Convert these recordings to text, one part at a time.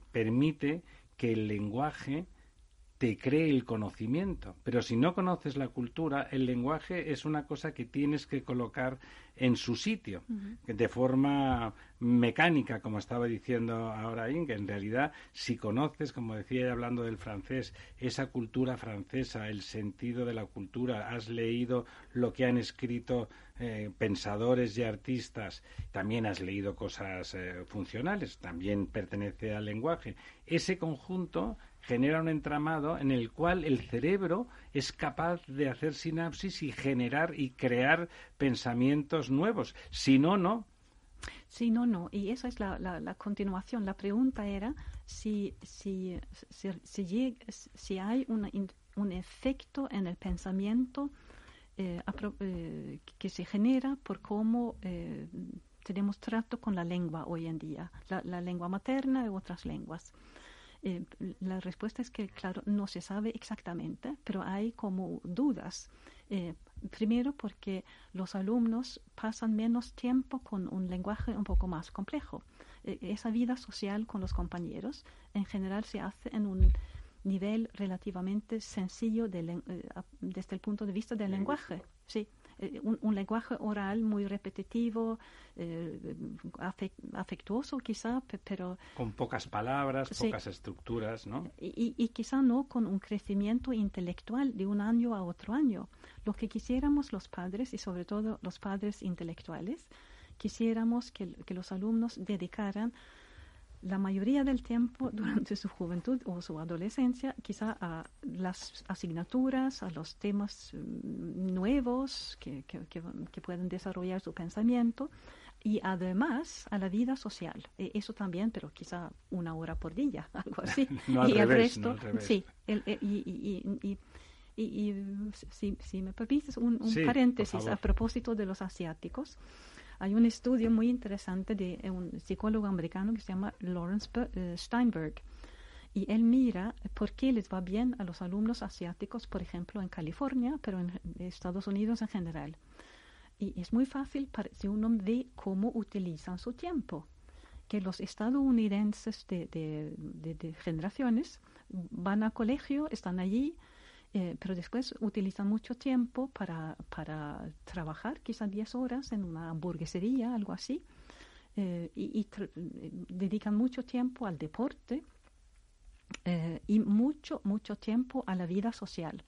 permite que el lenguaje te cree el conocimiento. Pero si no conoces la cultura, el lenguaje es una cosa que tienes que colocar en su sitio, de forma mecánica, como estaba diciendo ahora Inge. En realidad, si conoces, como decía hablando del francés, esa cultura francesa, el sentido de la cultura, has leído lo que han escrito pensadores y artistas, también has leído cosas funcionales, también pertenece al lenguaje. Ese conjunto genera un entramado en el cual el cerebro es capaz de hacer sinapsis y generar y crear pensamientos nuevos. Si no, no. Sí, no. Y esa es la continuación. La pregunta era si hay un efecto en el pensamiento que se genera por cómo tenemos trato con la lengua hoy en día, la lengua materna y otras lenguas. La respuesta es que, claro, no se sabe exactamente, pero hay como dudas. Primero porque los alumnos pasan menos tiempo con un lenguaje un poco más complejo. Esa vida social con los compañeros en general se hace en un nivel relativamente sencillo desde el punto de vista del lenguaje. Sí. Un lenguaje oral muy repetitivo, afectuoso quizá, pero... Con pocas palabras, sí, pocas estructuras, ¿no? Y quizá no con un crecimiento intelectual de un año a otro año. Lo que quisiéramos los padres, y sobre todo los padres intelectuales, quisiéramos que los alumnos dedicaran la mayoría del tiempo durante su juventud o su adolescencia, quizá a las asignaturas, a los temas nuevos que pueden desarrollar su pensamiento y además a la vida social. Eso también, pero quizá 1 hora por día, algo así. No al y revés, el resto, no al revés. Sí. Si me permites un sí, paréntesis a propósito de los asiáticos. Hay un estudio muy interesante de un psicólogo americano que se llama Lawrence Steinberg. Y él mira por qué les va bien a los alumnos asiáticos, por ejemplo, en California, pero en Estados Unidos en general. Y es muy fácil si uno ve cómo utilizan su tiempo. Que los estadounidenses de generaciones van a colegio, están allí, pero después utilizan mucho tiempo para trabajar, quizás 10 horas en una hamburguesería, algo así, y dedican mucho tiempo al deporte y mucho tiempo a la vida social.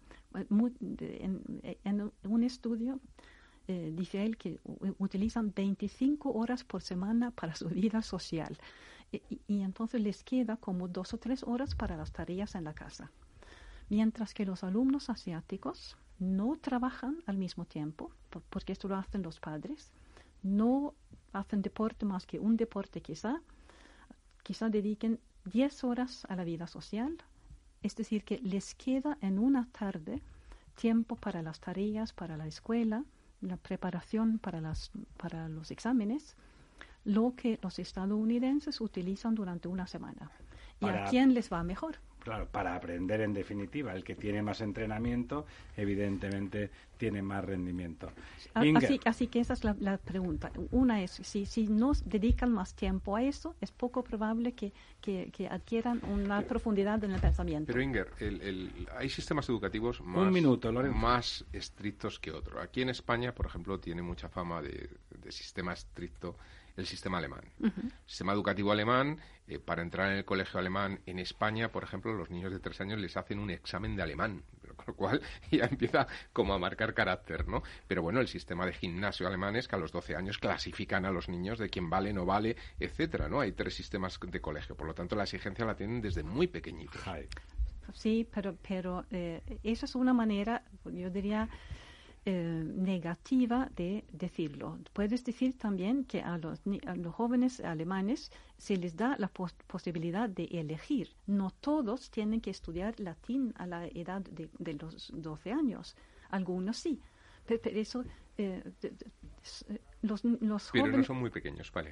En un estudio dice él que utilizan 25 horas por semana para su vida social y entonces les queda como 2 o 3 horas para las tareas en la casa. Mientras que los alumnos asiáticos no trabajan al mismo tiempo, porque esto lo hacen los padres, no hacen deporte más que un deporte quizá dediquen 10 horas a la vida social, es decir, que les queda en una tarde tiempo para las tareas, para la escuela, la preparación para los exámenes, lo que los estadounidenses utilizan durante una semana. ¿Y a quién les va mejor? Claro, para aprender en definitiva. El que tiene más entrenamiento, evidentemente, tiene más rendimiento. Así que esa es la pregunta. Una es, si nos dedican más tiempo a eso, es poco probable que adquieran una profundidad en el pensamiento. Pero Inger, hay sistemas educativos más estrictos que otros. Aquí en España, por ejemplo, tiene mucha fama de sistema estricto el sistema alemán. El sistema educativo alemán, para entrar en el colegio alemán en España, por ejemplo, los niños de 3 años les hacen un examen de alemán, con lo cual ya empieza como a marcar carácter, ¿no? Pero bueno, el sistema de gimnasio alemán es que a los 12 años clasifican a los niños de quién vale, no vale, etcétera, ¿no? Hay 3 sistemas de colegio, por lo tanto la exigencia la tienen desde muy pequeñitos. Sí, pero esa es una manera, yo diría, negativa de decirlo. Puedes decir también que a los jóvenes alemanes se les da la posibilidad de elegir. No todos tienen que estudiar latín a la edad de los 12 años. Algunos sí. Pero eso... los pero jóvenes... no son muy pequeños para elegir.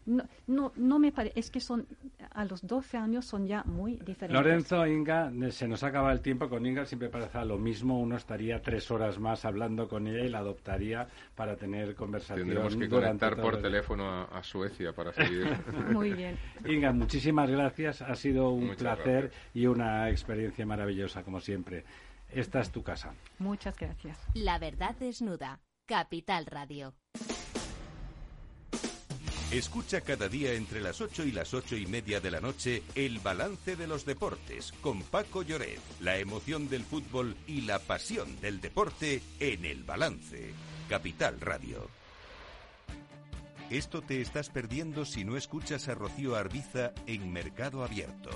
No me parece, es que a los 12 años son ya muy diferentes. Lorenzo, Inga, se nos acaba el tiempo. Con Inga siempre pasa lo mismo. Uno estaría 3 horas más hablando con ella y la adoptaría para tener conversación. Tendremos que conectar por teléfono a Suecia para seguir. Muy bien. Inga, muchísimas gracias. Ha sido un Muchas placer gracias. Y una experiencia maravillosa, como siempre. Esta es tu casa. Muchas gracias. La verdad desnuda. Capital Radio. Escucha cada día entre las 8 y las 8:30 de la noche El Balance de los Deportes con Paco Lloret. La emoción del fútbol y la pasión del deporte en El Balance. Capital Radio. Esto te estás perdiendo si no escuchas a Rocío Arbiza en Mercado Abierto.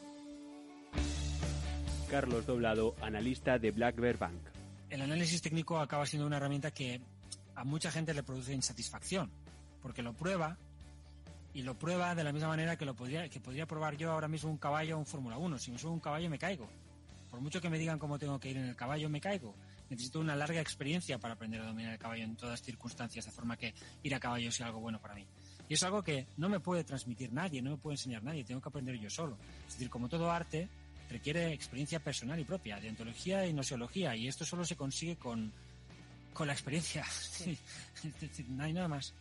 Carlos Doblado, analista de Black Bear Bank. El análisis técnico acaba siendo una herramienta que a mucha gente le produce insatisfacción, porque lo prueba de la misma manera que podría probar yo ahora mismo un caballo o un Fórmula 1. Si me subo a un caballo me caigo. Por mucho que me digan cómo tengo que ir en el caballo, me caigo. Necesito una larga experiencia para aprender a dominar el caballo en todas circunstancias, de forma que ir a caballo sea algo bueno para mí. Y es algo que no me puede transmitir nadie, no me puede enseñar nadie, tengo que aprender yo solo. Es decir, como todo arte, requiere experiencia personal y propia, de ontología y gnoseología, y esto solo se consigue con la experiencia. Sí. No hay nada más.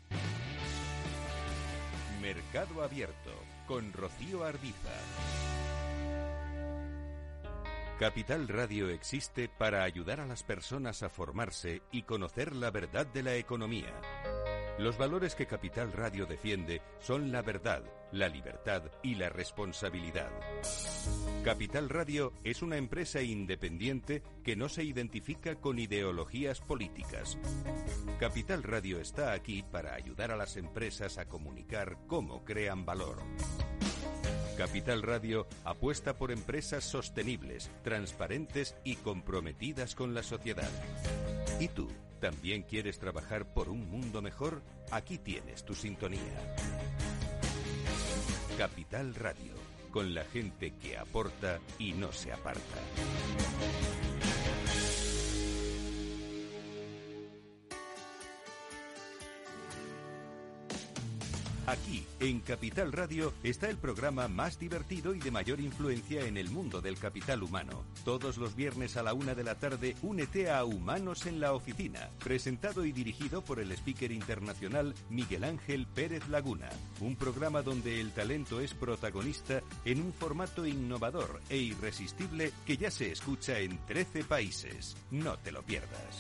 Mercado Abierto con Rocío Arbiza. Capital Radio existe para ayudar a las personas a formarse y conocer la verdad de la economía. Los valores que Capital Radio defiende son la verdad, la libertad y la responsabilidad. Capital Radio es una empresa independiente que no se identifica con ideologías políticas. Capital Radio está aquí para ayudar a las empresas a comunicar cómo crean valor. Capital Radio apuesta por empresas sostenibles, transparentes y comprometidas con la sociedad. ¿Y tú? ¿También quieres trabajar por un mundo mejor? Aquí tienes tu sintonía. Capital Radio, con la gente que aporta y no se aparta. Aquí, en Capital Radio, está el programa más divertido y de mayor influencia en el mundo del capital humano. Todos los viernes a la 1 de la tarde, únete a Humanos en la Oficina, presentado y dirigido por el speaker internacional Miguel Ángel Pérez Laguna. Un programa donde el talento es protagonista en un formato innovador e irresistible que ya se escucha en 13 países. No te lo pierdas.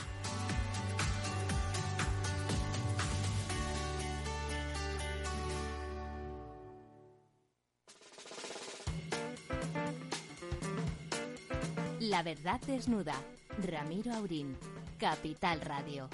La verdad desnuda. Ramiro Aurín. Capital Radio.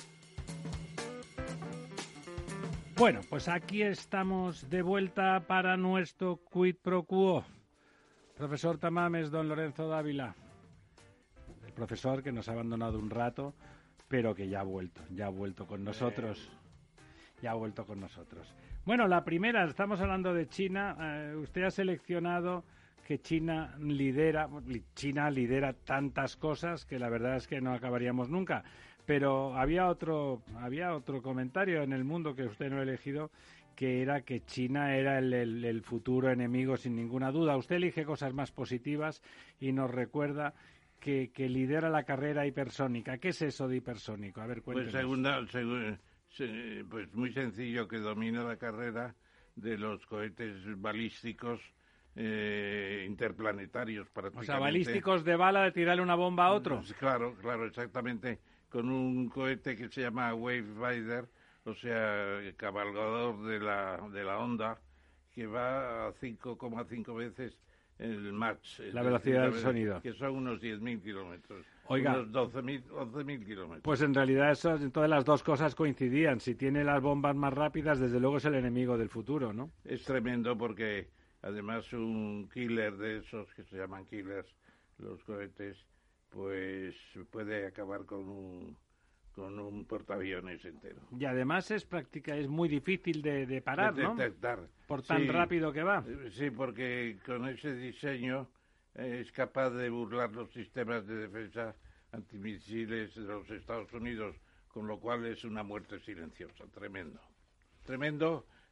Bueno, pues aquí estamos de vuelta para nuestro quid pro quo. Profesor Tamames, don Lorenzo Dávila. El profesor que nos ha abandonado un rato, pero que ya ha vuelto con nosotros. Ya ha vuelto con nosotros. Bueno, la primera, estamos hablando de China. Usted ha seleccionado que China lidera tantas cosas que la verdad es que no acabaríamos nunca. Pero había otro comentario en El Mundo que usted no ha elegido, que era que China era el futuro enemigo sin ninguna duda. Usted elige cosas más positivas y nos recuerda que lidera la carrera hipersónica. ¿Qué es eso de hipersónico? A ver, cuéntenos. Pues muy sencillo, que domina la carrera de los cohetes balísticos interplanetarios prácticamente. O sea, balísticos de bala de tirarle una bomba a otro. Claro, exactamente. Con un cohete que se llama Waverider, o sea, cabalgador de la onda, que va a 5,5 veces el Mach. La velocidad del sonido. Que son unos 10.000 kilómetros. Oiga, unos 11.000 kilómetros. Pues en realidad todas las dos cosas coincidían. Si tiene las bombas más rápidas, desde luego es el enemigo del futuro, ¿no? Es tremendo porque además un killer de esos, que se llaman killers, los cohetes, pues puede acabar con un portaaviones entero. Y además es muy difícil de parar, ¿no? Detectar. Por tan rápido que va. Sí, porque con ese diseño es capaz de burlar los sistemas de defensa antimisiles de los Estados Unidos, con lo cual es una muerte silenciosa. Tremendo.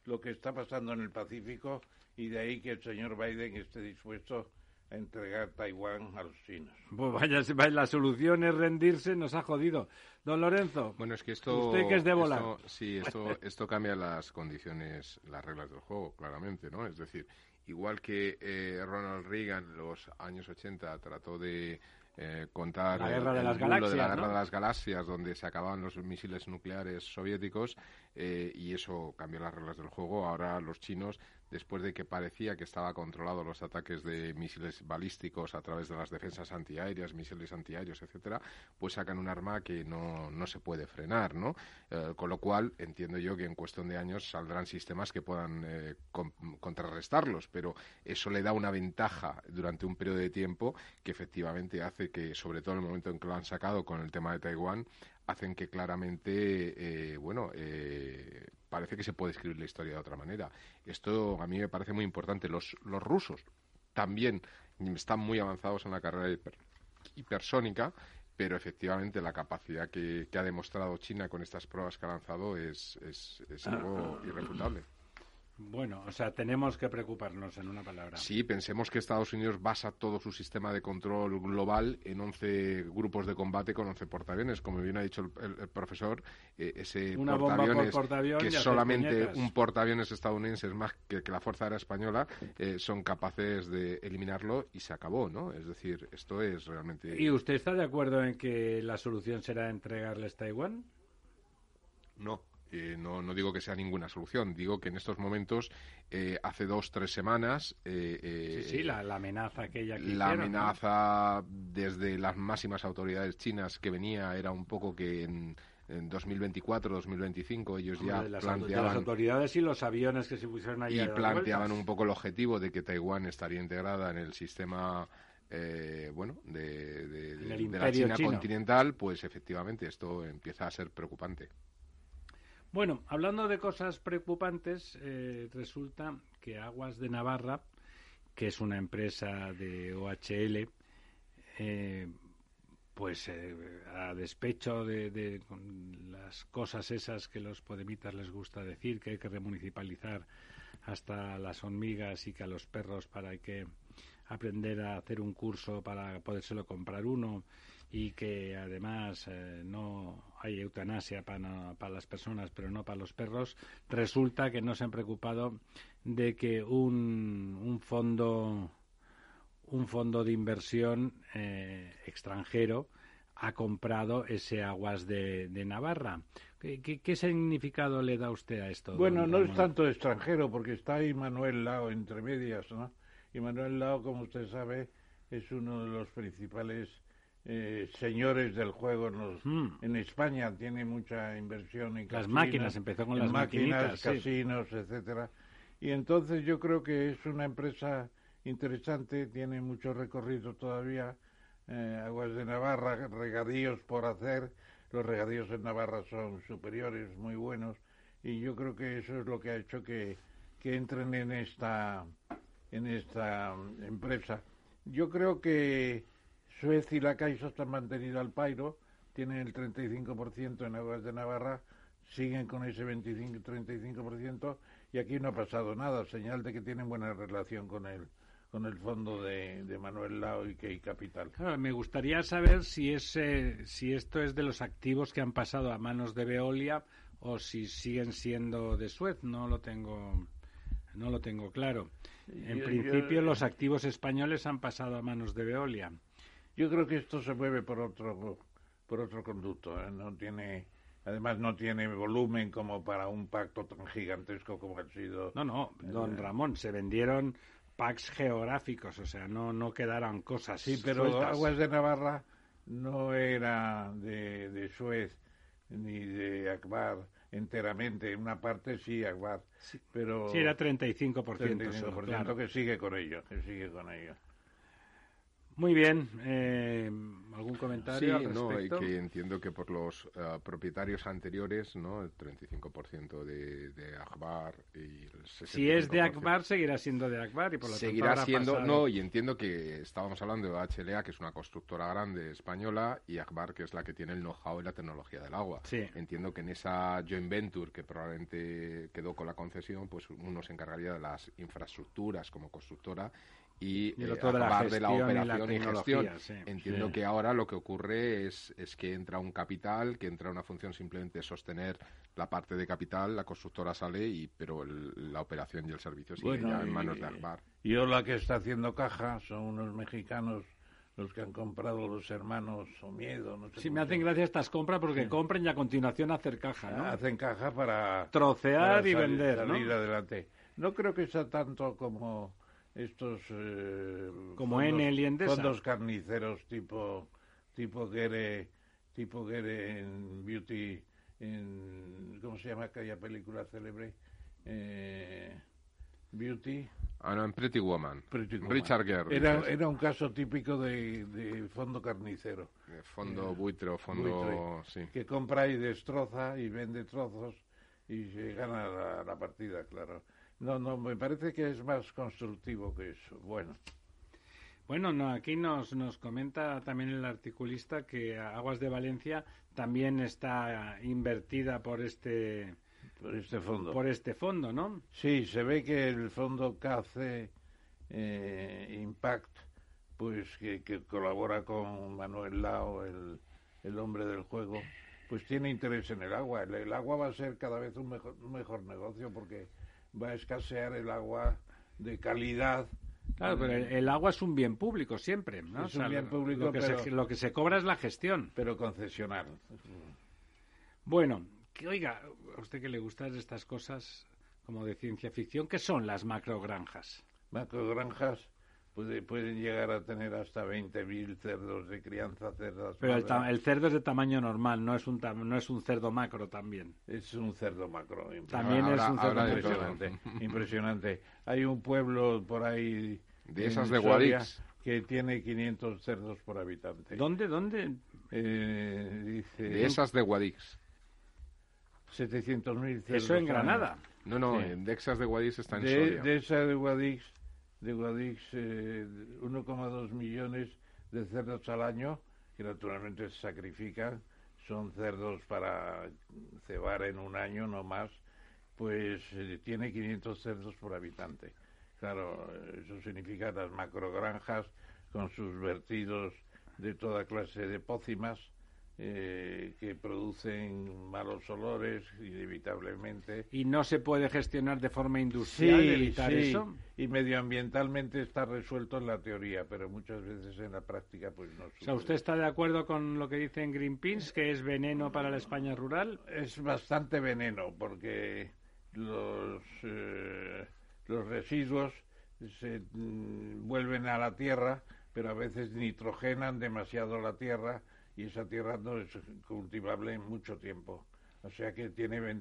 lo que está pasando en el Pacífico, y de ahí que el señor Biden esté dispuesto a entregar Taiwán a los chinos. Pues vaya, la solución es rendirse, nos ha jodido. Don Lorenzo, bueno, es que esto, usted que es de volar. Esto cambia las condiciones, las reglas del juego, claramente, ¿no? Es decir, igual que Ronald Reagan en los años 80 trató de contar la guerra de las galaxias, donde se acababan los misiles nucleares soviéticos, y eso cambió las reglas del juego. Ahora los chinos, después de que parecía que estaba controlado los ataques de misiles balísticos a través de las defensas antiaéreas, misiles antiaéreos, etcétera, pues sacan un arma que no se puede frenar, ¿no? Con lo cual, entiendo yo que en cuestión de años saldrán sistemas que puedan contrarrestarlos, pero eso le da una ventaja durante un periodo de tiempo que efectivamente hace que, sobre todo en el momento en que lo han sacado con el tema de Taiwán, hacen que claramente, parece que se puede escribir la historia de otra manera. Esto a mí me parece muy importante. Los rusos también están muy avanzados en la carrera hipersónica, pero efectivamente la capacidad que ha demostrado China con estas pruebas que ha lanzado es algo irrefutable. Bueno, o sea, tenemos que preocuparnos, en una palabra. Sí, pensemos que Estados Unidos basa todo su sistema de control global en 11 grupos de combate con 11 portaaviones. Como bien ha dicho el profesor, ese una portaaviones, portaaviones que solamente un portaaviones estadounidense es más que la Fuerza Aérea Española, son capaces de eliminarlo y se acabó, ¿no? Es decir, esto es realmente... ¿Y usted está de acuerdo en que la solución será entregarles Taiwán? No. No digo que sea ninguna solución, digo que en estos momentos, hace 2-3 semanas... la amenaza aquella que la hicieron, amenaza, ¿no? Desde las máximas autoridades chinas que venía era un poco que en 2024, 2025 ellos ya planteaban... las autoridades y los aviones que se pusieron allí. Y planteaban un poco el objetivo de que Taiwán estaría integrada en el sistema... de la China continental, pues efectivamente esto empieza a ser preocupante. Bueno, hablando de cosas preocupantes, resulta que Aguas de Navarra, que es una empresa de OHL, a despecho de las cosas esas que los podemitas les gusta decir, que hay que remunicipalizar hasta las hormigas y que a los perros hay que aprender a hacer un curso para podérselo comprar uno, y que además no hay eutanasia para las personas pero no para los perros, resulta que no se han preocupado de que un fondo de inversión extranjero ha comprado ese Aguas de Navarra. ¿Qué significado le da usted a esto? Bueno, no es tanto extranjero, porque está ahí Manuel Lao entre medias, ¿no? Y Manuel Lao, como usted sabe, es uno de los principales señores del juego en España. Tiene mucha inversión en las máquinas, empezó con las máquinas, casinos, etcétera. Y entonces yo creo que es una empresa interesante, tiene mucho recorrido todavía. Aguas de Navarra, regadíos por hacer, los regadíos en Navarra son superiores, muy buenos, y yo creo que eso es lo que ha hecho que entren en esta empresa. Yo creo que Suez y la Caixa están mantenidos al pairo, tienen el 35% en Aguas de Navarra, siguen con ese 35%, y aquí no ha pasado nada, señal de que tienen buena relación con el fondo de Manuel Lao y Key Capital. Claro, me gustaría saber si esto es de los activos que han pasado a manos de Veolia o si siguen siendo de Suez. No lo tengo claro. En principio los activos españoles han pasado a manos de Veolia. Yo creo que esto se mueve por otro conducto, además no tiene volumen como para un pacto tan gigantesco como ha sido. No, don Ramón, se vendieron packs geográficos, o sea, no quedaron cosas. Sí, pero sueltas. Aguas de Navarra no era de Suez ni de Akbar enteramente, una parte sí Akbar, sí, pero sí era 35%, 35% claro. que sigue con ello. Muy bien. ¿Algún comentario al respecto? No, que entiendo que por los propietarios anteriores, ¿no? El 35% de Akbar y el 65%... Si es de Akbar, seguirá siendo de Akbar y por lo tanto seguirá siendo... pasado... No, y entiendo que estábamos hablando de HLA, que es una constructora grande española, y Akbar, que es la que tiene el know-how y la tecnología del agua. Sí. Entiendo que en esa joint venture, que probablemente quedó con la concesión, pues uno se encargaría de las infraestructuras como constructora y el otro de la operación y gestión. Sí. Entiendo que ahora lo que ocurre es que entra un capital, que entra una función simplemente sostener la parte de capital, la constructora sale, pero la operación y el servicio sigue ya en manos de Akbar. Y la que está haciendo caja son unos mexicanos, los que han comprado los hermanos Omiedo. No sé. Sí, me hacen gracia estas compras porque compran y a continuación hacer caja, ¿no? Hacen caja para... trocear y vender, ¿no? Salir adelante. No creo que sea tanto como... estos como Enel y Endesa, fondos carniceros tipo Gere en Beauty, ¿cómo se llama aquella película célebre? Beauty. No, en Pretty Woman. Richard Gere. Era un caso típico de fondo carnicero. Fondo buitre, fondo... Sí. Que compra y destroza y vende trozos y se gana la partida, claro. No, me parece que es más constructivo que eso. Bueno, no, aquí nos comenta también el articulista que Aguas de Valencia también está invertida por este fondo, ¿no? Sí, se ve que el fondo KC Impact, pues que colabora con Manuel Lao, el hombre del juego, pues tiene interés en el agua. El agua va a ser cada vez un mejor negocio porque va a escasear el agua de calidad. Claro, pero el agua es un bien público siempre, ¿no? Es un bien público, lo que se cobra es la gestión. Pero concesional. Bueno, oiga, a usted que le gustan estas cosas como de ciencia ficción, ¿qué son las macrogranjas? Macrogranjas pueden llegar a tener hasta 20.000 cerdos de crianza, cerdas. Pero el cerdo es de tamaño normal, no es un cerdo macro también. Es un cerdo macro. También es un cerdo impresionante. Hay un pueblo por ahí de esas de Guadix que tiene 500 cerdos por habitante. ¿Dónde? Dice de esas de Guadix. 700.000 cerdos. ¿Eso en Granada? No, sí. De esas de Guadix está en Soria. De esa de Guadix 1,2 millones de cerdos al año, que naturalmente se sacrifican, son cerdos para cebar en un año, no más, pues tiene 500 cerdos por habitante. Claro, eso significa las macrogranjas con sus vertidos de toda clase de pócimas, que producen malos olores inevitablemente. ¿Y no se puede gestionar de forma industrial, evitar eso? Y medioambientalmente está resuelto en la teoría, pero muchas veces en la práctica pues no sucede. O sea, ¿usted está de acuerdo con lo que dice en Greenpeace, que es veneno para la España rural? Es bastante veneno, porque los residuos se vuelven a la tierra, pero a veces nitrogenan demasiado la tierra, y esa tierra no es cultivable en mucho tiempo. O sea que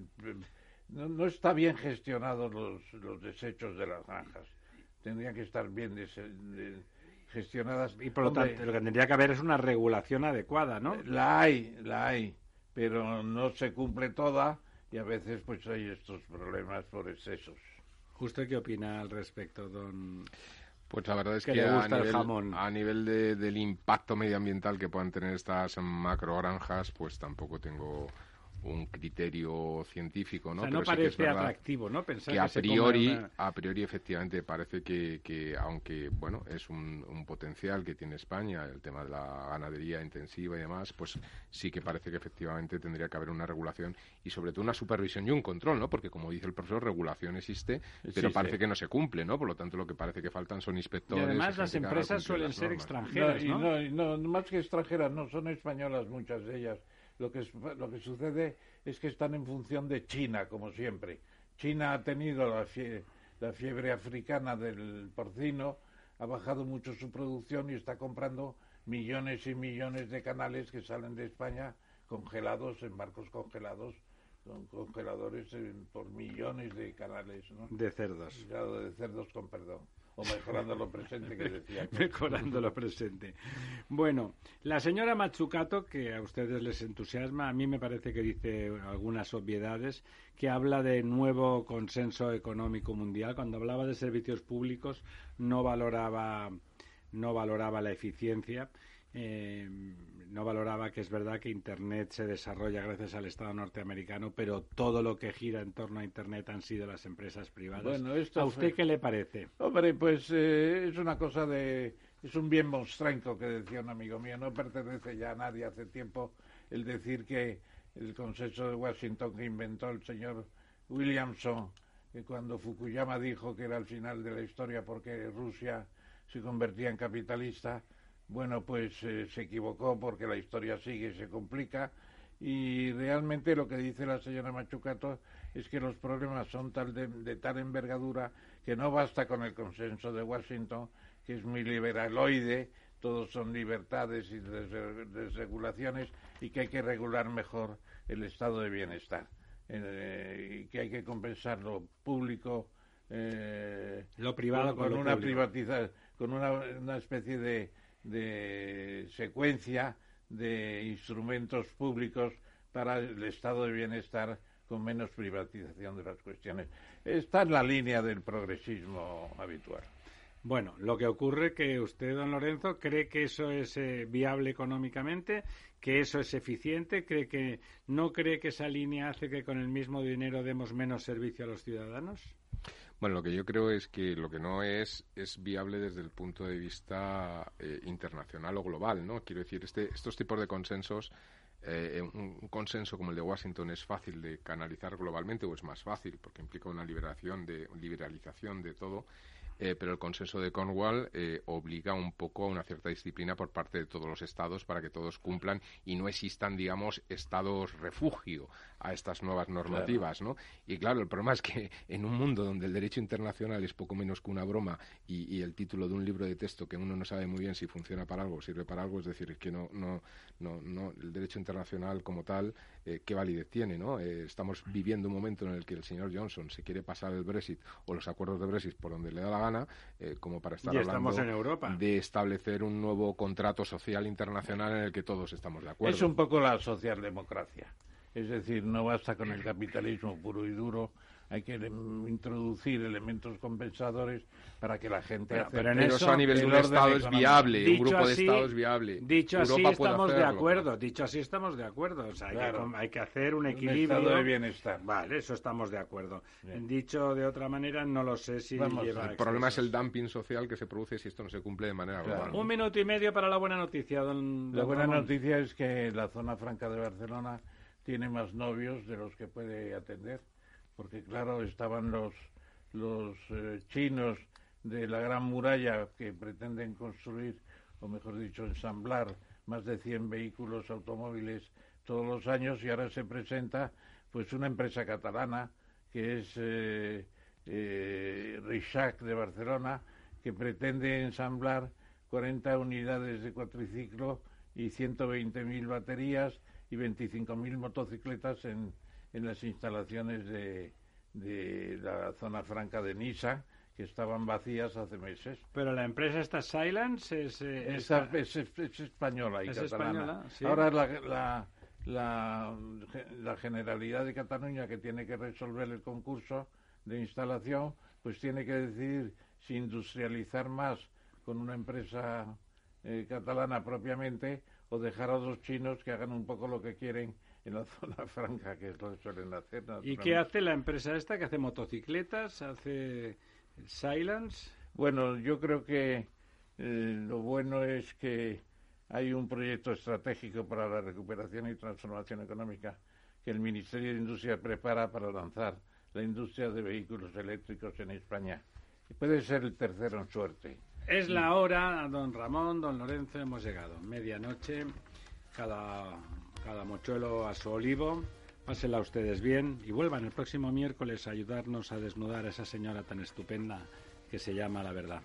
no está bien gestionados los desechos de las granjas. Tendrían que estar bien gestionadas. Y por lo tanto, lo que tendría que haber es una regulación adecuada, ¿no? La hay, pero no se cumple toda y a veces pues hay estos problemas por excesos. ¿Usted qué opina al respecto, don...? Pues la verdad es que a nivel del impacto medioambiental que puedan tener estas macrogranjas, pues tampoco tengo un criterio científico, ¿no? O sea, pero no parece sí que es verdad atractivo, ¿no? Pensar que a priori efectivamente parece que aunque bueno es un potencial que tiene España, el tema de la ganadería intensiva y demás, pues sí que parece que efectivamente tendría que haber una regulación y sobre todo una supervisión y un control, ¿no? Porque como dice el profesor, regulación existe, pero parece que no se cumple, ¿no? Por lo tanto, lo que parece que faltan son inspectores. Y además las empresas suelen ser extranjeras, ¿no? No, más que extranjeras, no son españolas muchas de ellas. Lo que sucede es que están en función de China, como siempre. China ha tenido la fiebre africana del porcino, ha bajado mucho su producción y está comprando millones y millones de canales que salen de España congelados, en barcos congelados, con congeladores por millones de canales, ¿no? De cerdos. Claro, de cerdos, con perdón. o mejorando lo presente que decía. Mejorando lo presente. Bueno, la señora Mazzucato, que a ustedes les entusiasma, a mí me parece que dice algunas obviedades, que habla de nuevo consenso económico mundial. Cuando hablaba de servicios públicos no valoraba la eficiencia. No valoraba que es verdad que Internet se desarrolla gracias al Estado norteamericano, pero todo lo que gira en torno a Internet han sido las empresas privadas. Bueno, ¿A usted qué le parece? Hombre, pues es una cosa es un bien monstrenco, que decía un amigo mío. No pertenece ya a nadie hace tiempo el decir que el consenso de Washington que inventó el señor Williamson, que cuando Fukuyama dijo que era el final de la historia porque Rusia se convertía en capitalista, bueno, pues se equivocó, porque la historia sigue y se complica, y realmente lo que dice la señora Mazzucato es que los problemas son de tal envergadura que no basta con el consenso de Washington, que es muy liberaloide, todos son libertades y desregulaciones, y que hay que regular mejor el estado de bienestar, y que hay que compensar lo público, lo privado con una privatización, con una especie de secuencia de instrumentos públicos para el estado de bienestar, con menos privatización de las cuestiones. Está en la línea del progresismo habitual. Bueno, lo que ocurre que usted, don Lorenzo, cree que eso es viable económicamente, que eso es eficiente, ¿no cree que esa línea hace que con el mismo dinero demos menos servicio a los ciudadanos? Bueno, lo que yo creo es que lo que no es viable desde el punto de vista internacional o global, ¿no? Quiero decir, estos tipos de consensos, un consenso como el de Washington es fácil de canalizar globalmente, o es más fácil porque implica una liberalización de todo. Pero el consenso de Cornwall obliga un poco a una cierta disciplina por parte de todos los estados para que todos cumplan y no existan, digamos, estados refugio a estas nuevas normativas, ¿no? Y claro, el problema es que en un mundo donde el derecho internacional es poco menos que una broma y el título de un libro de texto que uno no sabe muy bien si funciona para algo o sirve para algo, es decir, es que no el derecho internacional como tal, ¿qué validez tiene, no? Estamos viviendo un momento en el que el señor Johnson se quiere pasar el Brexit o los acuerdos de Brexit por donde le da la gana, como para estar hablando en Europa de establecer un nuevo contrato social internacional en el que todos estamos de acuerdo. Es un poco la socialdemocracia. Es decir, no basta con el capitalismo puro y duro, hay que introducir elementos compensadores para que la gente acepte. Pero eso a nivel de un Estado es viable, un grupo de Estados es viable. Dicho así estamos de acuerdo, o sea, claro, hay que hacer un equilibrio. Un estado de bienestar. Vale, eso estamos de acuerdo. Bien. Dicho de otra manera, no lo sé si lleva el problema es el dumping social que se produce si esto no se cumple de manera global. Un minuto y medio para la buena noticia, don La buena noticia es que la zona franca de Barcelona tiene más novios de los que puede atender, porque claro, estaban los chinos de la Gran Muralla que pretenden construir, o mejor dicho, ensamblar más de 100 vehículos automóviles todos los años, y ahora se presenta pues una empresa catalana que es Rixac de Barcelona, que pretende ensamblar 40 unidades de cuatriciclo y 120.000 baterías y 25.000 motocicletas en las instalaciones de la zona franca de Niza, que estaban vacías hace meses. Pero la empresa esta Silence es española y es catalana. Española, sí. Ahora la Generalidad de Cataluña, que tiene que resolver el concurso de instalación, pues tiene que decidir si industrializar más con una empresa catalana propiamente, o dejar a los chinos que hagan un poco lo que quieren en la zona franca, que es lo que suelen hacer. ¿Y qué hace la empresa esta? ¿Que hace motocicletas? ¿Hace Silence? Bueno, yo creo que lo bueno es que hay un proyecto estratégico para la recuperación y transformación económica que el Ministerio de Industria prepara para lanzar la industria de vehículos eléctricos en España. Y puede ser el tercero en suerte. Es la hora, don Ramón, don Lorenzo, hemos llegado. Medianoche, cada mochuelo a su olivo. Pásenla ustedes bien y vuelvan el próximo miércoles a ayudarnos a desnudar a esa señora tan estupenda que se llama La Verdad.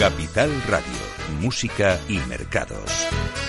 Capital Radio, música y mercados.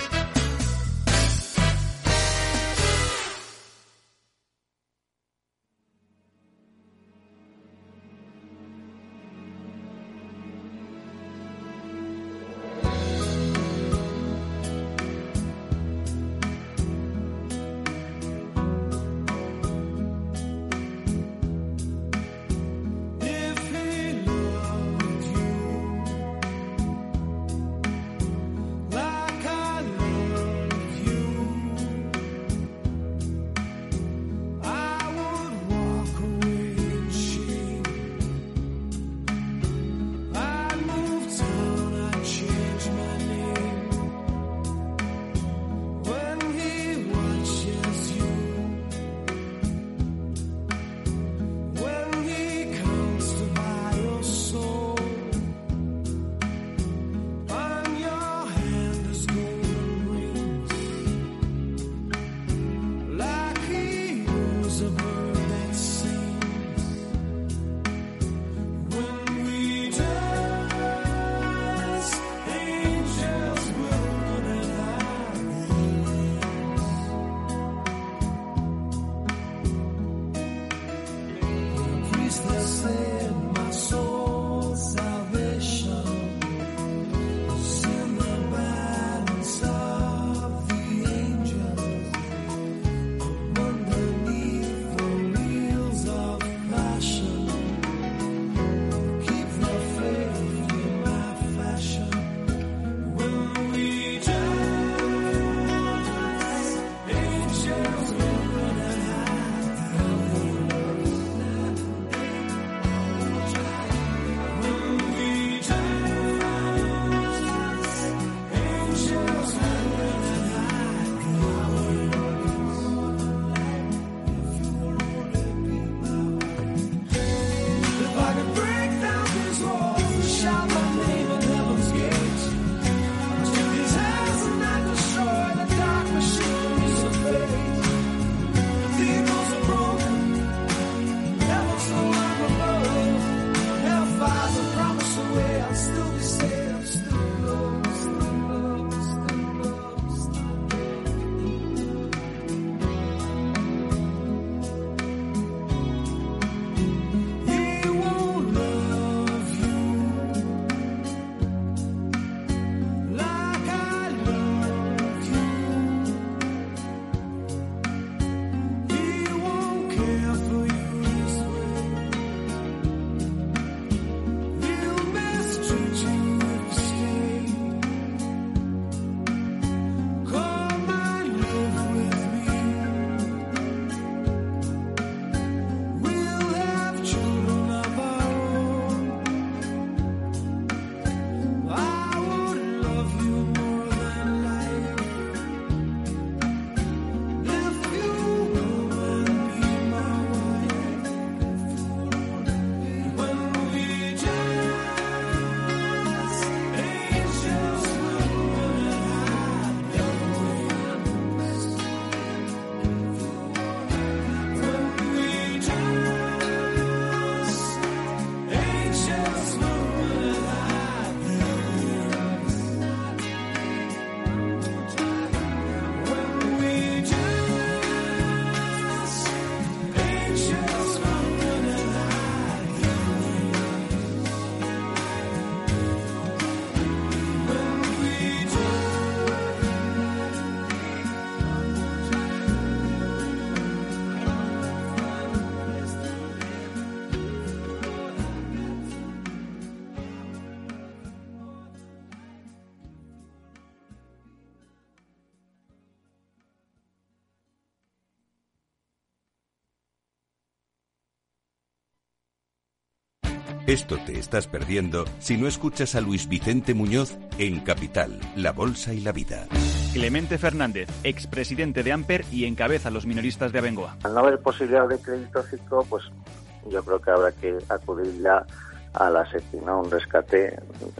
Esto te estás perdiendo si no escuchas a Luis Vicente Muñoz en Capital, La Bolsa y la Vida. Clemente Fernández, expresidente de Amper y encabeza los minoristas de Abengoa. Al no haber posibilidad de crédito ciclo, pues yo creo que habrá que acudir ya a la SEPI, ¿no? Un rescate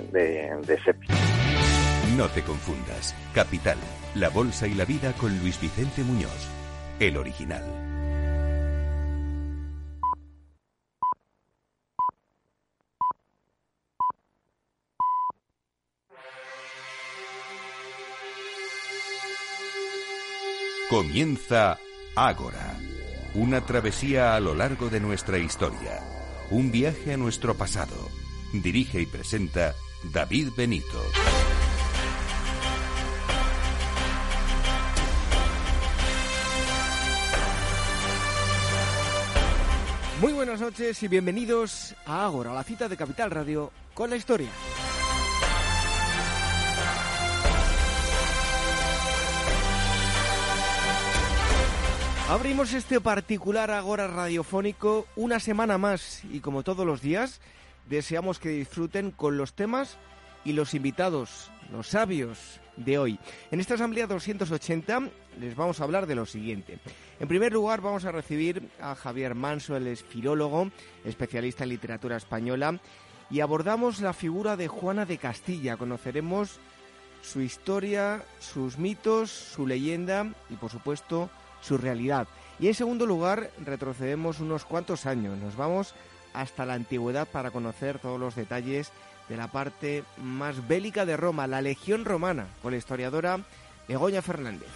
de SEPI. No te confundas. Capital, La Bolsa y la Vida con Luis Vicente Muñoz, el original. Comienza Ágora, una travesía a lo largo de nuestra historia, un viaje a nuestro pasado. Dirige y presenta David Benito. Muy buenas noches y bienvenidos a Ágora, la cita de Capital Radio con la historia. Abrimos este particular Ágora radiofónico una semana más y como todos los días deseamos que disfruten con los temas y los invitados, los sabios de hoy. En esta asamblea 280 les vamos a hablar de lo siguiente. En primer lugar vamos a recibir a Javier Manso, él es filólogo, especialista en literatura española, y abordamos la figura de Juana de Castilla. Conoceremos su historia, sus mitos, su leyenda y por supuesto su realidad. Y en segundo lugar retrocedemos unos cuantos años, nos vamos hasta la antigüedad para conocer todos los detalles de la parte más bélica de Roma, la Legión Romana, con la historiadora Begoña Fernández.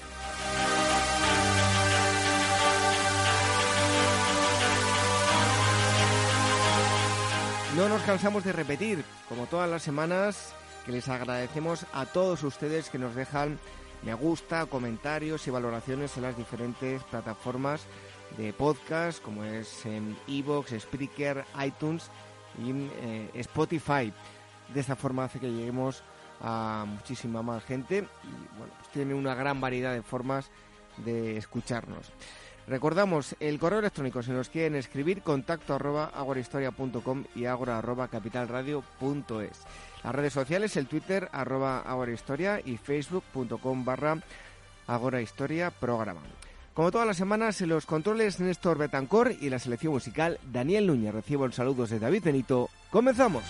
No nos cansamos de repetir, como todas las semanas, que les agradecemos a todos ustedes que nos dejan me gusta, comentarios y valoraciones en las diferentes plataformas de podcast, como es en iVoox, Spreaker, iTunes y Spotify. De esta forma hace que lleguemos a muchísima más gente y bueno, pues tiene una gran variedad de formas de escucharnos. Recordamos el correo electrónico, si nos quieren escribir, contacto@agorahistoria.com y agora@capitalradio.es. Las redes sociales, el Twitter @agorahistoria y facebook.com/agorahistoria programa. Como todas las semanas, en los controles Néstor Betancor y la selección musical Daniel Núñez. Recibo los saludos de David Benito. ¡Comenzamos!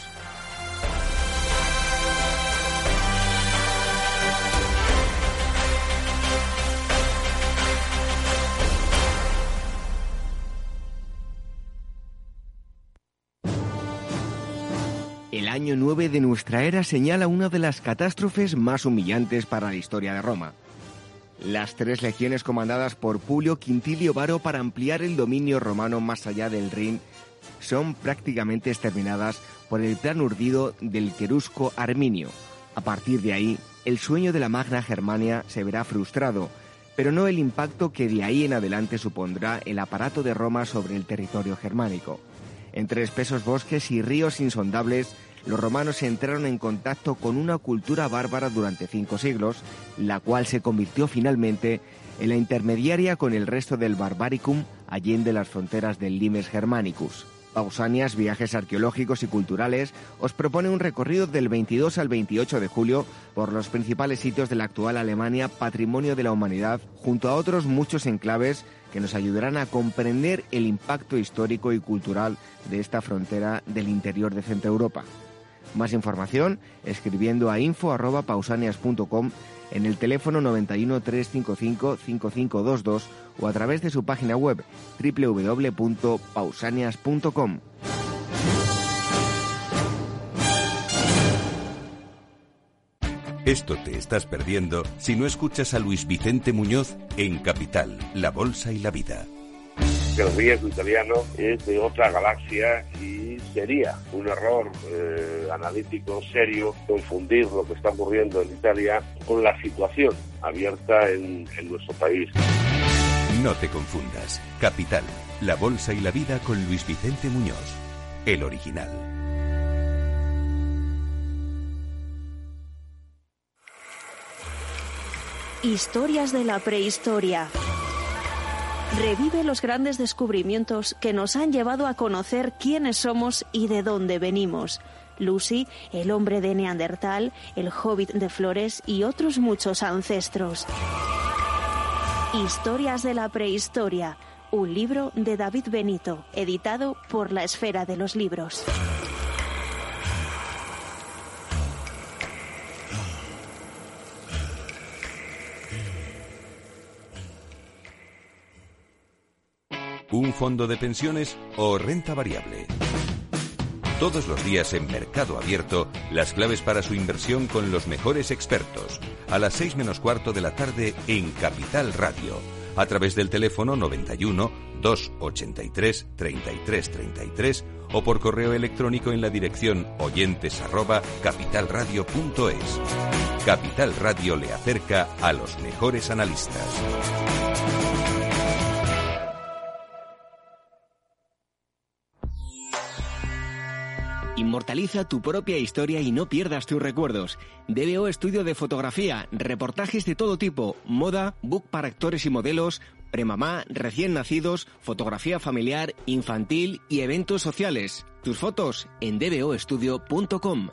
El año 9 de nuestra era señala una de las catástrofes más humillantes para la historia de Roma. Las 3 legiones comandadas por Publio Quintilio Varo para ampliar el dominio romano más allá del Rin son prácticamente exterminadas por el plan urdido del querusco Arminio. A partir de ahí, el sueño de la Magna Germania se verá frustrado, pero no el impacto que de ahí en adelante supondrá el aparato de Roma sobre el territorio germánico. Entre espesos bosques y ríos insondables, los romanos entraron en contacto con una cultura bárbara durante 5 siglos, la cual se convirtió finalmente en la intermediaria con el resto del Barbaricum allende las fronteras del Limes Germanicus. Pausanias, Viajes Arqueológicos y Culturales, os propone un recorrido del 22 al 28 de julio por los principales sitios de la actual Alemania, patrimonio de la humanidad, junto a otros muchos enclaves que nos ayudarán a comprender el impacto histórico y cultural de esta frontera del interior de Centro Europa. Más información escribiendo a info@pausanias.com, en el teléfono 91 355 5522 o a través de su página web www.pausanias.com. Esto te estás perdiendo si no escuchas a Luis Vicente Muñoz en Capital, La Bolsa y la Vida. El riesgo italiano es de otra galaxia y sería un error analítico serio confundir lo que está ocurriendo en Italia con la situación abierta en nuestro país. No te confundas. Capital, La Bolsa y la Vida con Luis Vicente Muñoz, el original. Historias de la prehistoria. Revive los grandes descubrimientos que nos han llevado a conocer quiénes somos y de dónde venimos. Lucy, el hombre de Neandertal, el hobbit de Flores y otros muchos ancestros. Historias de la prehistoria, un libro de David Benito, editado por La Esfera de los Libros. ¿Un fondo de pensiones o renta variable? Todos los días en Mercado Abierto, las claves para su inversión con los mejores expertos. A las 6 menos cuarto de la tarde en Capital Radio. A través del teléfono 91 283 33 33 o por correo electrónico en la dirección oyentes@capitalradio.es. Capital Radio le acerca a los mejores analistas. Inmortaliza tu propia historia y no pierdas tus recuerdos. DBO Estudio de Fotografía, reportajes de todo tipo, moda, book para actores y modelos, premamá, recién nacidos, fotografía familiar, infantil y eventos sociales. Tus fotos en dboestudio.com.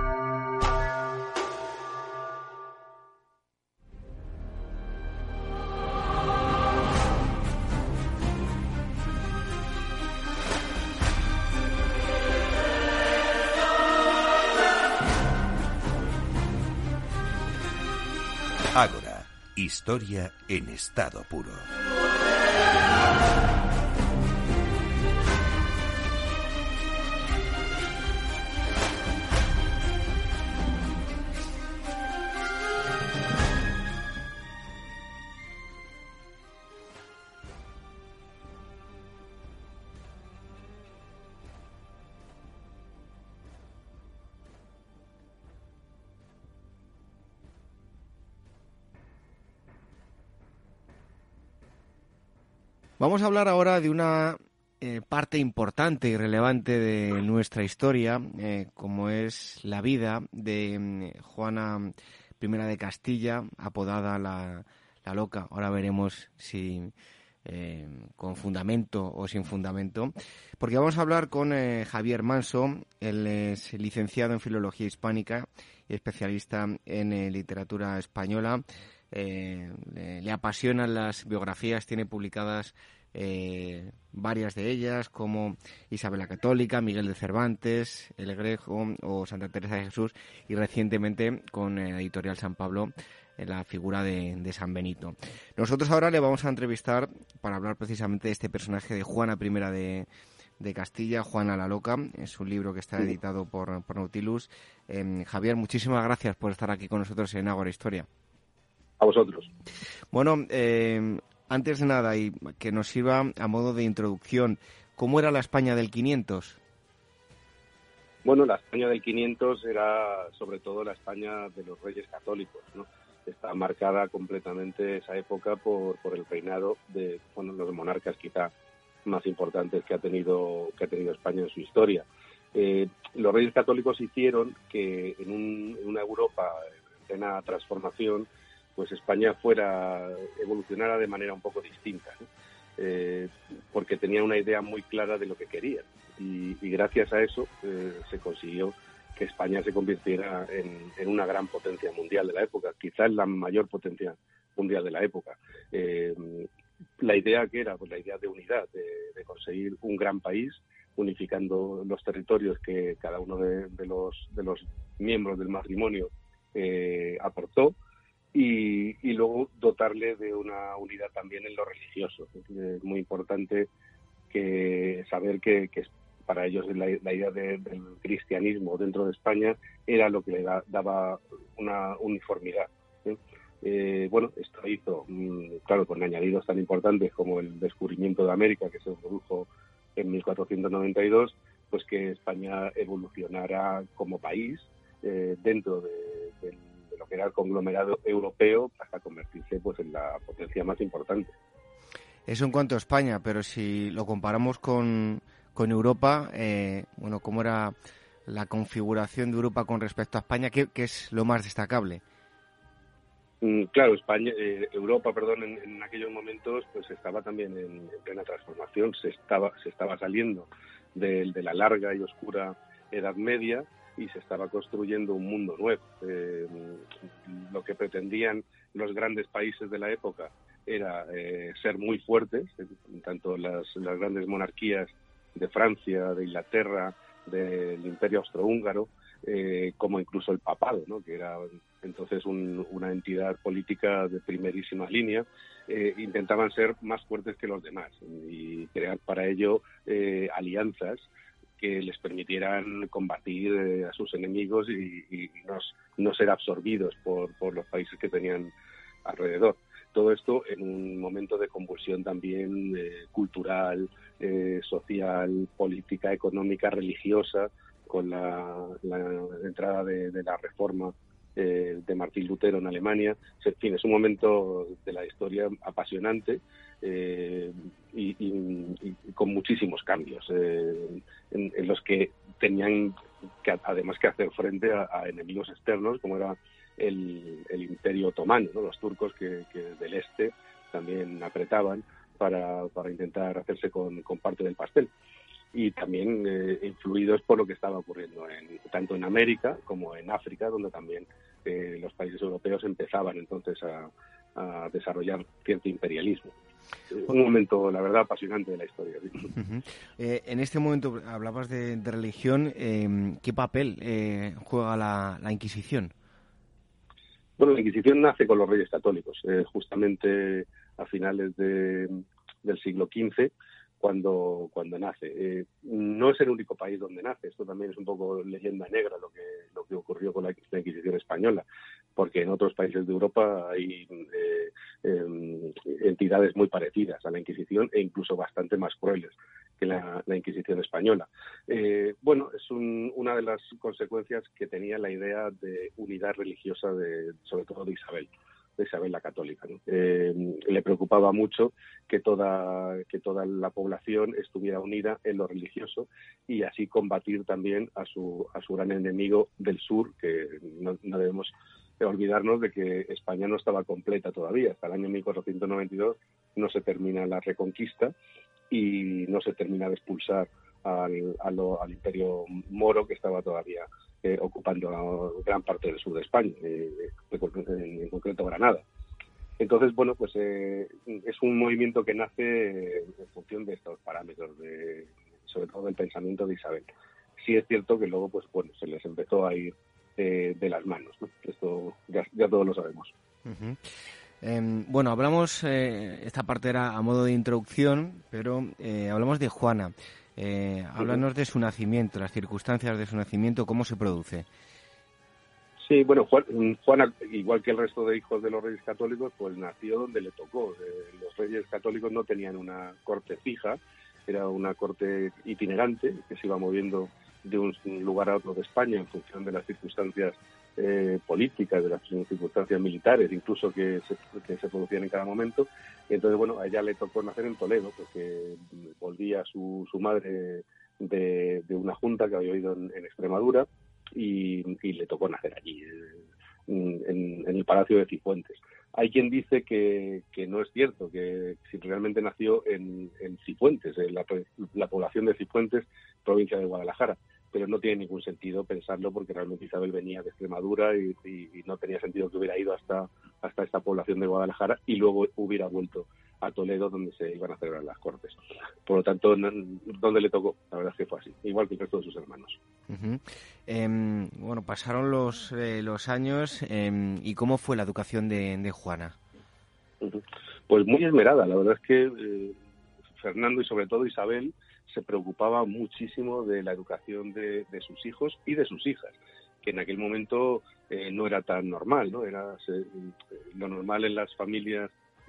Ágora, historia en estado puro. Vamos a hablar ahora de una parte importante y relevante de nuestra historia, como es la vida de Juana I de Castilla, apodada la Loca. Ahora veremos si con fundamento o sin fundamento, porque vamos a hablar con Javier Manso. Él es licenciado en Filología Hispánica y especialista en literatura española. Le apasionan las biografías, tiene publicadas varias de ellas, como Isabel la Católica, Miguel de Cervantes, El Grejo o Santa Teresa de Jesús, y recientemente con Editorial San Pablo la figura de San Benito. Nosotros ahora le vamos a entrevistar para hablar precisamente de este personaje de Juana I de Castilla, Juana la Loca. Es un libro que está editado por Nautilus. Javier, muchísimas gracias por estar aquí con nosotros en Ágora Historia. A vosotros. Bueno, antes de nada, y que nos sirva a modo de introducción, ¿cómo era la España del 500? Bueno, la España del 500 era sobre todo la España de los reyes católicos, ¿no? Está marcada completamente esa época por el reinado de los monarcas quizá más importantes que ha tenido España en su historia. Los reyes católicos hicieron que en una Europa en plena transformación, pues España evolucionara de manera un poco distinta, ¿no? Porque tenía una idea muy clara de lo que querían, y gracias a eso se consiguió que España se convirtiera en una gran potencia mundial de la época, quizás la mayor potencia mundial de la época. La idea que era, pues la idea de unidad, de conseguir un gran país, unificando los territorios que cada uno de los miembros del matrimonio aportó, y luego dotarle de una unidad también en lo religioso. Es muy importante saber que para ellos la idea del cristianismo dentro de España era lo que le daba una uniformidad. Bueno, esto hizo, claro, con añadidos tan importantes como el descubrimiento de América, que se produjo en 1492, pues que España evolucionara como país dentro de lo que era el conglomerado europeo, hasta convertirse pues en la potencia más importante. Eso en cuanto a España, pero si lo comparamos con Europa, bueno, ¿cómo era la configuración de Europa con respecto a España? ¿Qué es lo más destacable? Claro, Europa, en aquellos momentos pues estaba también en plena transformación. Se estaba saliendo de la larga y oscura Edad Media y se estaba construyendo un mundo nuevo. Lo que pretendían los grandes países de la época era ser muy fuertes, tanto las grandes monarquías de Francia, de Inglaterra, del Imperio Austrohúngaro, como incluso el papado, ¿no? Que era entonces una entidad política de primerísima línea. Intentaban ser más fuertes que los demás y crear para ello alianzas que les permitieran combatir a sus enemigos y no ser absorbidos por los países que tenían alrededor. Todo esto en un momento de convulsión también cultural, social, política, económica, religiosa, con la entrada de la reforma de Martín Lutero en Alemania. En fin, es un momento de la historia apasionante y con muchísimos cambios en los que tenían además que hacer frente a enemigos externos, como era el Imperio Otomano, ¿no? Los turcos que del este también apretaban para intentar hacerse con parte del pastel. Y también influidos por lo que estaba ocurriendo tanto en América como en África, donde también los países europeos empezaban entonces a desarrollar cierto imperialismo. Un momento, la verdad, apasionante de la historia. Uh-huh. En este momento hablabas de religión. ¿Qué papel juega la Inquisición? Bueno, la Inquisición nace con los Reyes Católicos, justamente a finales del siglo XV, cuando nace. No es el único país donde nace, esto también es un poco leyenda negra lo que ocurrió con la Inquisición española, porque en otros países de Europa hay entidades muy parecidas a la Inquisición e incluso bastante más crueles que la Inquisición española. Bueno, es una de las consecuencias que tenía la idea de unidad religiosa sobre todo de Isabel la Católica, ¿no? Le preocupaba mucho que toda la población estuviera unida en lo religioso y así combatir también a su gran enemigo del sur, que no debemos olvidarnos de que España no estaba completa todavía. Hasta el año 1492 no se termina la Reconquista y no se termina de expulsar al Imperio Moro, que estaba todavía ocupando gran parte del sur de España, en concreto Granada. Entonces, bueno, pues es un movimiento que nace en función de estos parámetros, sobre todo del pensamiento de Isabel. Sí es cierto que luego, pues bueno, se les empezó a ir de las manos, ¿no? Esto ya todos lo sabemos. Uh-huh. Bueno, hablamos, esta parte era a modo de introducción, pero hablamos de Juana. Háblanos de su nacimiento, las circunstancias de su nacimiento, cómo se produce. Sí, bueno, Juana, igual que el resto de hijos de los Reyes Católicos, pues nació donde le tocó. Los Reyes Católicos no tenían una corte fija, era una corte itinerante que se iba moviendo de un lugar a otro de España en función de las circunstancias políticas, de las circunstancias militares, incluso que se producían en cada momento. Y entonces, bueno, a ella le tocó nacer en Toledo, porque volvía su madre de una junta que había ido en Extremadura y le tocó nacer allí, en el Palacio de Cifuentes. Hay quien dice que no es cierto, que si realmente nació en Cifuentes, en la población de Cifuentes, provincia de Guadalajara, pero no tiene ningún sentido pensarlo, porque realmente Isabel venía de Extremadura y no tenía sentido que hubiera ido hasta esta población de Guadalajara y luego hubiera vuelto a Toledo, donde se iban a celebrar las Cortes. Por lo tanto, donde le tocó, la verdad es que fue así, igual que el resto de sus hermanos. Uh-huh. Bueno, pasaron los años, ¿y cómo fue la educación de Juana? Uh-huh. Pues muy esmerada, la verdad es que Fernando y sobre todo Isabel se preocupaba muchísimo de la educación de sus hijos y de sus hijas, que en aquel momento no era tan normal, ¿no? Era lo normal en las familias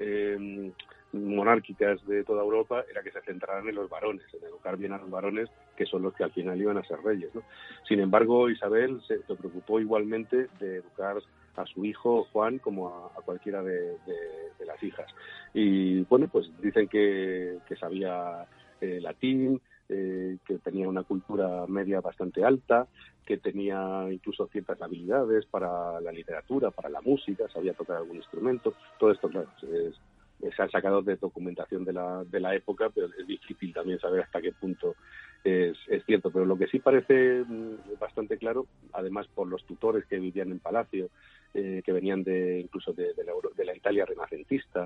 monárquicas de toda Europa era que se centraran en los varones, en educar bien a los varones, que son los que al final iban a ser reyes, ¿no? Sin embargo, Isabel se preocupó igualmente de educar a su hijo Juan como a cualquiera de las hijas. Y bueno, pues dicen que sabía latín, que tenía una cultura media bastante alta, que tenía incluso ciertas habilidades para la literatura, para la música, sabía tocar algún instrumento. Todo esto, claro, se han sacado de documentación de la época, pero es difícil también saber hasta qué punto es cierto. Pero lo que sí parece bastante claro, además por los tutores que vivían en palacio, que venían incluso de la Italia renacentista,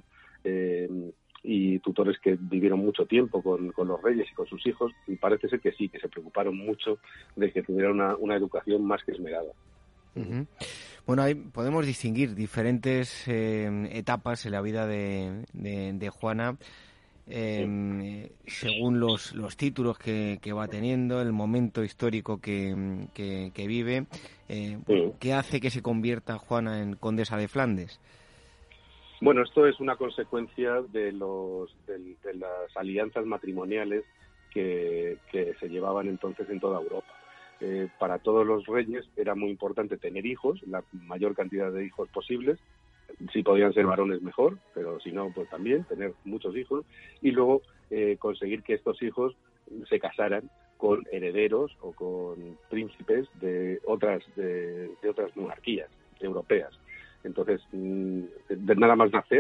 y tutores que vivieron mucho tiempo con los reyes y con sus hijos, y parece ser que sí, que se preocuparon mucho de que tuviera una educación más que esmerada. Uh-huh. Bueno, ahí podemos distinguir diferentes etapas en la vida de Juana. según los títulos que va teniendo, el momento histórico que vive, ¿qué hace que se convierta Juana en condesa de Flandes? Bueno, esto es una consecuencia de las alianzas matrimoniales que se llevaban entonces en toda Europa. Para todos los reyes era muy importante tener hijos, la mayor cantidad de hijos posibles. Si podían ser varones mejor, pero si no, pues también tener muchos hijos, y luego conseguir que estos hijos se casaran con herederos o con príncipes de otras monarquías europeas. Entonces, de nada más nacer,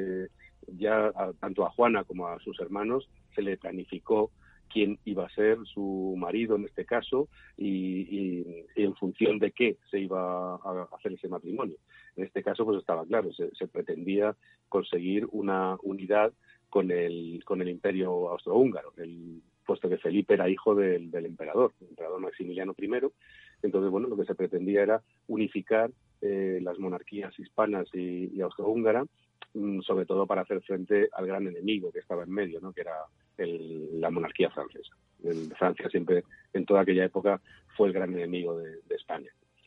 tanto a Juana como a sus hermanos se le planificó quién iba a ser su marido en este caso y en función de qué se iba a hacer ese matrimonio. En este caso pues estaba claro, se pretendía conseguir una unidad con el Imperio Austrohúngaro, puesto que Felipe era hijo del emperador, el emperador Maximiliano I. Entonces, bueno, lo que se pretendía era unificar las monarquías hispanas y austrohúngara, sobre todo para hacer frente al gran enemigo que estaba en medio, ¿no? Que era la monarquía francesa. Francia siempre, en toda aquella época, fue el gran enemigo de España.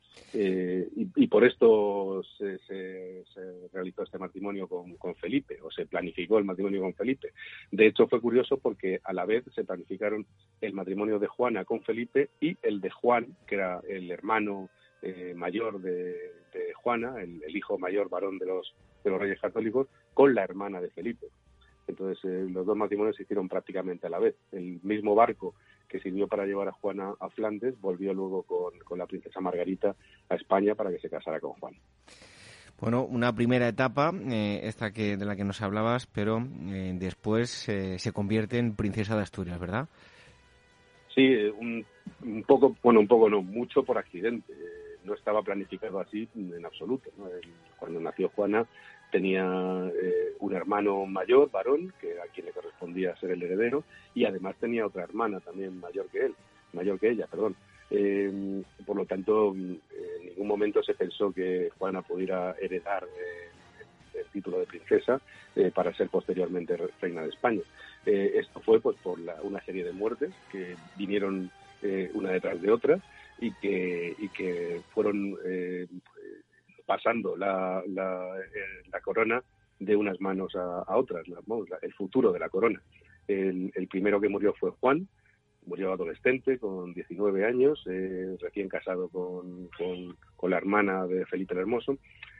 Y por esto se realizó este matrimonio con Felipe, o se planificó el matrimonio con Felipe. De hecho, fue curioso porque a la vez se planificaron el matrimonio de Juana con Felipe y el de Juan, que era el hermano mayor de Juana, el hijo mayor varón de los Reyes Católicos, con la hermana de Felipe. Entonces, los dos matrimonios se hicieron prácticamente a la vez. El mismo barco que sirvió para llevar a Juana a Flandes volvió luego con la princesa Margarita a España para que se casara con Juan. Bueno, una primera etapa, esta de la que nos hablabas, pero después se convierte en princesa de Asturias, ¿verdad? Sí, un poco no, mucho por accidente. No estaba planificado así en absoluto, ¿no? Cuando nació Juana tenía un hermano mayor, varón, que a quien le correspondía ser el heredero, y además tenía otra hermana también mayor que ella. Por lo tanto, en ningún momento se pensó que Juana pudiera heredar el título de princesa para ser posteriormente reina de España. Esto fue pues por una serie de muertes que vinieron una detrás de otra y que fueron pasando la corona de unas manos a otras, el futuro de la corona. El primero que murió fue Juan, murió adolescente con 19 años, recién casado con la hermana de Felipe el Hermoso,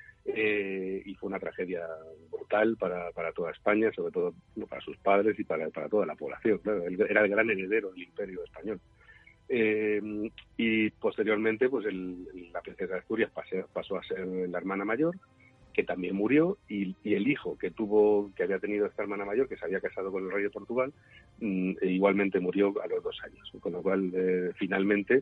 y fue una tragedia brutal para toda España, sobre todo para sus padres y para toda la población. Claro, él era el gran heredero del Imperio español. Y posteriormente pues la princesa de Asturias pasó a ser la hermana mayor, que también murió, y el hijo que había tenido esta hermana mayor, que se había casado con el rey de Portugal, igualmente murió a los 2 años, con lo cual finalmente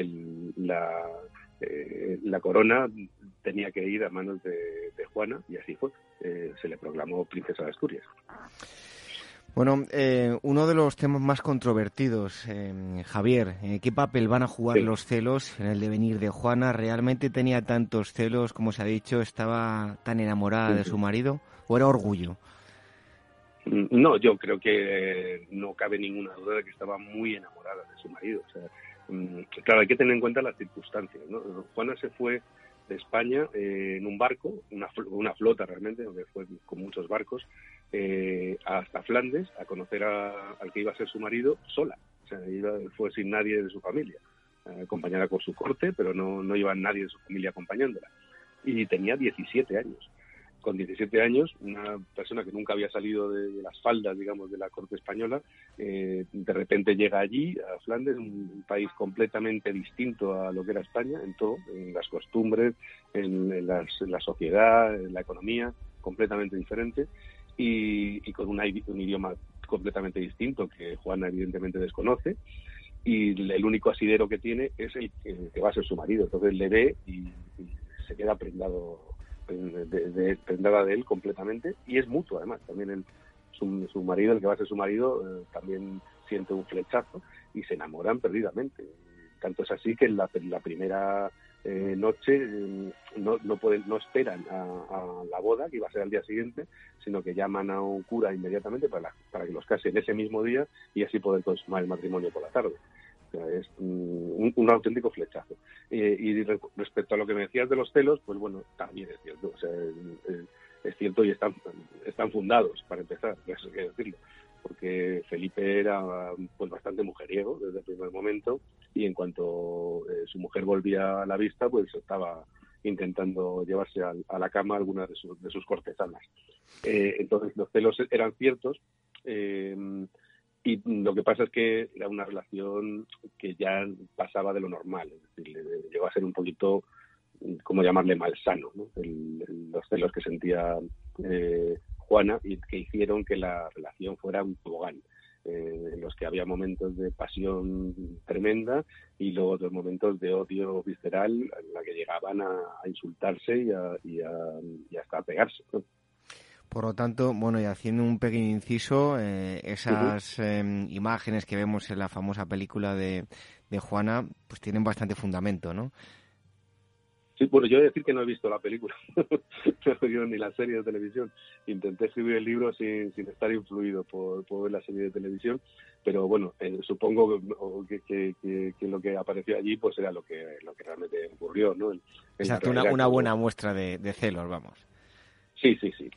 la corona tenía que ir a manos de Juana, y así fue. Se le proclamó princesa de Asturias. Bueno, uno de los temas más controvertidos, Javier, ¿qué papel van a jugar los celos en el devenir de Juana? ¿Realmente tenía tantos celos, como se ha dicho, estaba tan enamorada de su marido, o era orgullo? No, yo creo que no cabe ninguna duda de que estaba muy enamorada de su marido. O sea, claro, hay que tener en cuenta las circunstancias, ¿no? Juana se fue de España en un barco, una flota realmente, donde fue con muchos barcos, hasta Flandes a conocer al que iba a ser su marido sola. O sea, fue sin nadie de su familia, acompañada por su corte, pero no iba nadie de su familia acompañándola. Y tenía 17 años. Con 17 años, una persona que nunca había salido de las faldas, digamos, de la corte española, de repente llega allí, a Flandes, un país completamente distinto a lo que era España, en todo, en las costumbres, en la sociedad, en la economía, completamente diferente, y con un idioma completamente distinto que Juana evidentemente desconoce, y el único asidero que tiene es el que va a ser su marido. Entonces le ve y se queda prendada de él completamente, y es mutuo además. También su marido, el que va a ser su marido, también siente un flechazo y se enamoran perdidamente. Tanto es así que en la primera noche no esperan a la boda, que iba a ser al día siguiente, sino que llaman a un cura inmediatamente para que los casen ese mismo día y así poder consumar el matrimonio por la tarde. O sea, es un auténtico flechazo. Y respecto a lo que me decías de los celos, pues bueno, también es cierto. O sea, es cierto y están fundados, para empezar, eso hay que decirlo. Porque Felipe era pues bastante mujeriego desde el primer momento y en cuanto su mujer volvía a la vista, pues estaba intentando llevarse a la cama alguna de sus cortesanas. Entonces los celos eran ciertos y lo que pasa es que era una relación que ya pasaba de lo normal, es decir, llegó a ser un poquito, ¿cómo llamarle?, malsano, ¿no? Los celos que sentía Juana y que hicieron que la relación fuera un tobogán, en los que había momentos de pasión tremenda y luego otros momentos de odio visceral en la que llegaban a insultarse y hasta a pegarse, ¿no? Por lo tanto, bueno, y haciendo un pequeño inciso, esas imágenes que vemos en la famosa película de Juana, pues tienen bastante fundamento, ¿no? Sí, bueno, yo he de decir que no he visto la película, yo ni la serie de televisión. Intenté escribir el libro sin estar influido por ver la serie de televisión, pero bueno, supongo que lo que apareció allí pues era lo que realmente ocurrió, ¿no? Exacto, una buena muestra de celos, vamos. Sí.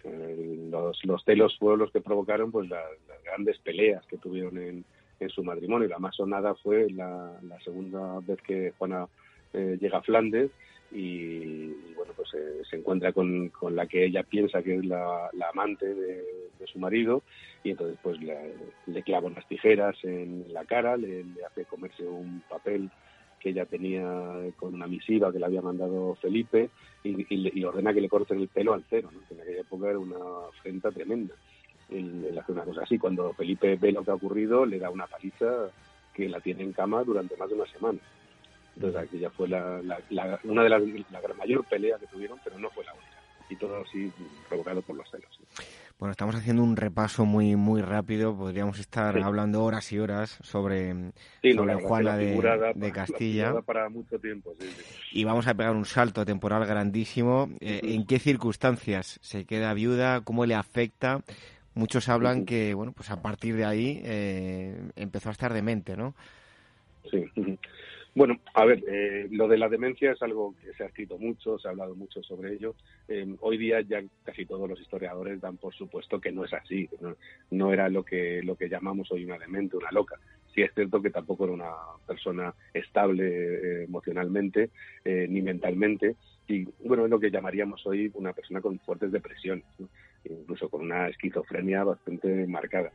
Los celos fueron los que provocaron pues las grandes peleas que tuvieron en su matrimonio. La más sonada fue la segunda vez que Juana llega a Flandes y bueno, pues se encuentra con la que ella piensa que es la amante de su marido y entonces pues le clava unas tijeras en la cara, le hace comerse un papel que ella tenía con una misiva que le había mandado Felipe y ordena que le corten el pelo al cero, ¿no? Que en aquella época era una afrenta tremenda. Él hace una cosa así. Cuando Felipe ve lo que ha ocurrido, le da una paliza que la tiene en cama durante más de una semana. Entonces aquella fue una de la mayor pelea que tuvieron, pero no fue la única. Y todo así provocado por los celos. Bueno, estamos haciendo un repaso muy muy rápido. Podríamos estar hablando horas y horas sobre Juana de Castilla. Para mucho tiempo, sí. Y vamos a pegar un salto temporal grandísimo. ¿En qué circunstancias se queda viuda? ¿Cómo le afecta? Muchos hablan que, bueno, pues a partir de ahí empezó a estar demente, ¿no? Sí. Bueno, a ver, lo de la demencia es algo que se ha escrito mucho, se ha hablado mucho sobre ello. Hoy día ya casi todos los historiadores dan por supuesto que no es así, no era lo que llamamos hoy una demente, una loca. Sí es cierto que tampoco era una persona estable emocionalmente ni mentalmente y bueno, es lo que llamaríamos hoy una persona con fuertes depresiones, ¿no? Incluso con una esquizofrenia bastante marcada.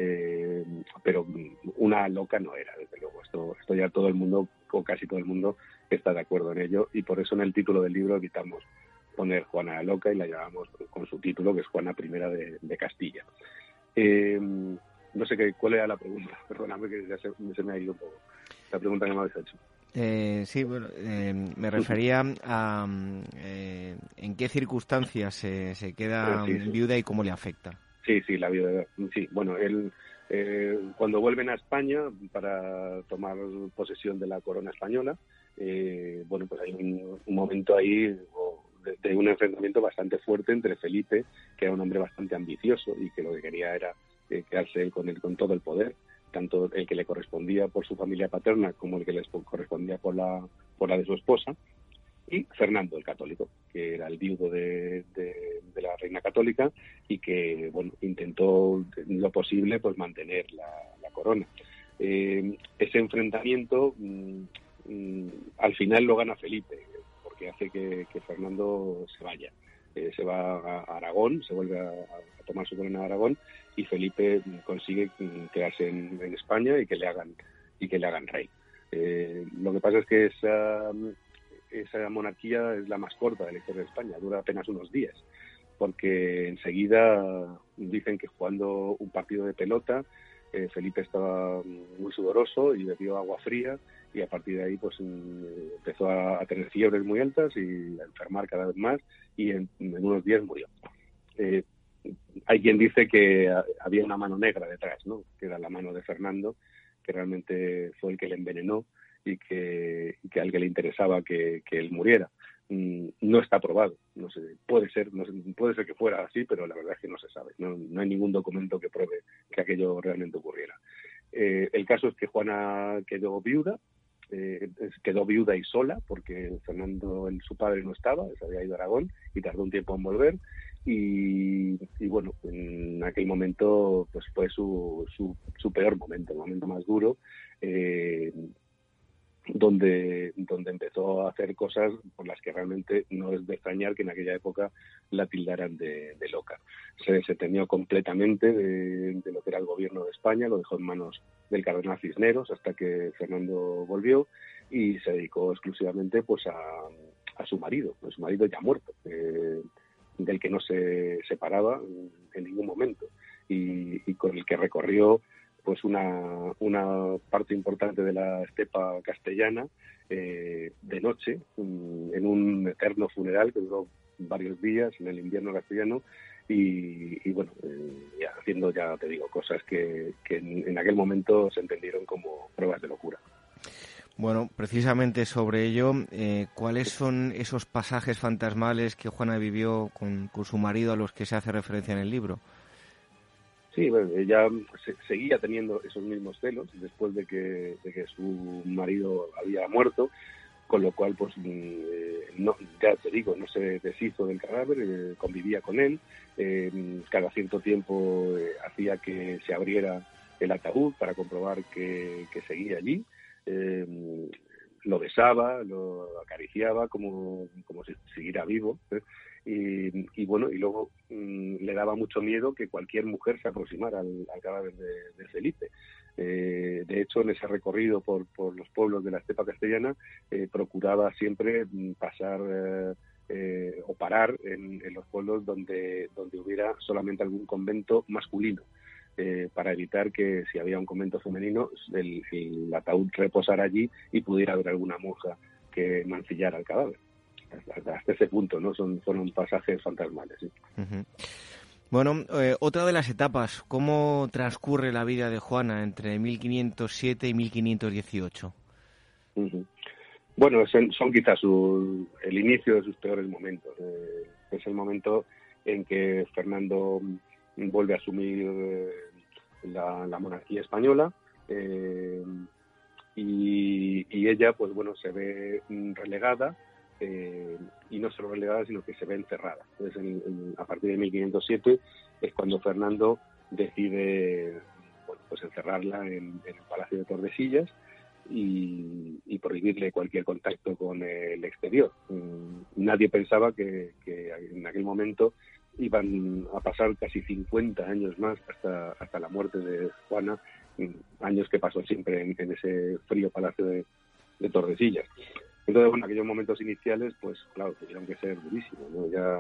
Pero una loca no era, desde luego. Esto ya todo el mundo, o casi todo el mundo, está de acuerdo en ello y por eso en el título del libro evitamos poner Juana la loca y la llamamos con su título, que es Juana I de Castilla. No sé cuál era la pregunta, perdóname que ya se me ha ido un poco la pregunta que me habéis hecho. Sí, bueno, me refería a en qué circunstancias se queda viuda y cómo le afecta. Sí, la viuda. Sí, bueno, él cuando vuelven a España para tomar posesión de la corona española, bueno, pues hay un momento ahí de un enfrentamiento bastante fuerte entre Felipe, que era un hombre bastante ambicioso y que lo que quería era quedarse él con todo el poder, tanto el que le correspondía por su familia paterna como el que le correspondía por la de su esposa, y Fernando el Católico, que era el viudo de la reina católica y que bueno intentó lo posible pues mantener la corona. Ese enfrentamiento al final lo gana Felipe, porque hace que Fernando se vaya. Se va a Aragón, se vuelve a tomar su corona de Aragón y Felipe consigue quedarse en España y que le hagan rey. Lo que pasa es que esa monarquía es la más corta de la historia de España, dura apenas unos días, porque enseguida dicen que jugando un partido de pelota Felipe estaba muy sudoroso y bebió agua fría y a partir de ahí pues empezó a tener fiebres muy altas y a enfermar cada vez más y en unos días murió. Hay quien dice que había una mano negra detrás, ¿no? Que era la mano de Fernando, que realmente fue el que le envenenó y que al que le interesaba que él muriera. No está probado, no sé, puede ser que fuera así, pero la verdad es que no se sabe, no hay ningún documento que pruebe que aquello realmente ocurriera. El caso es que Juana quedó viuda y sola, porque Fernando, su padre, no estaba, se había ido a Aragón y tardó un tiempo en volver, y bueno, en aquel momento pues fue su peor momento, el momento más duro, donde empezó a hacer cosas por las que realmente no es de extrañar que en aquella época la tildaran de loca. Se desentendió completamente de lo que era el gobierno de España, lo dejó en manos del cardenal Cisneros hasta que Fernando volvió, y se dedicó exclusivamente pues a su marido ya muerto, del que no se separaba en ningún momento, y con el que recorrió pues una parte importante de la estepa castellana de noche, en un eterno funeral que duró varios días en el invierno castellano, y bueno, haciendo, ya te digo, cosas que en aquel momento se entendieron como pruebas de locura. Bueno, precisamente sobre ello, ¿cuáles son esos pasajes fantasmales que Juana vivió con su marido a los que se hace referencia en el libro? Sí, bueno, ella seguía teniendo esos mismos celos después de que su marido había muerto, con lo cual, pues, no, ya te digo, no se deshizo del cadáver, convivía con él, cada cierto tiempo hacía que se abriera el ataúd para comprobar que seguía allí, lo besaba, lo acariciaba como si siguiera vivo, y bueno, y luego le daba mucho miedo que cualquier mujer se aproximara al cadáver de Felipe. De hecho, en ese recorrido por los pueblos de la estepa castellana, procuraba siempre pasar o parar en los pueblos donde hubiera solamente algún convento masculino, para evitar que, si había un convento femenino, el ataúd reposara allí y pudiera haber alguna monja que mancillara el cadáver. Hasta ese punto, ¿no? Fueron pasajes fantasmales, ¿sí? Uh-huh. Bueno, otra de las etapas, ¿cómo transcurre la vida de Juana entre 1507 y 1518? Uh-huh. Bueno, son quizás el inicio de sus peores momentos. Es el momento en que Fernando vuelve a asumir la monarquía española, y ella, pues bueno, se ve relegada, y no solo relegada, sino que se ve encerrada. Entonces, a partir de 1507 es cuando Fernando decide, bueno, pues encerrarla en el Palacio de Tordesillas y prohibirle cualquier contacto con el exterior. Nadie pensaba que en aquel momento iban a pasar casi 50 años más hasta la muerte de Juana, años que pasó siempre en ese frío Palacio de Tordesillas. Entonces, bueno, aquellos momentos iniciales, pues claro, tuvieron que ser durísimos, ¿no? Ya,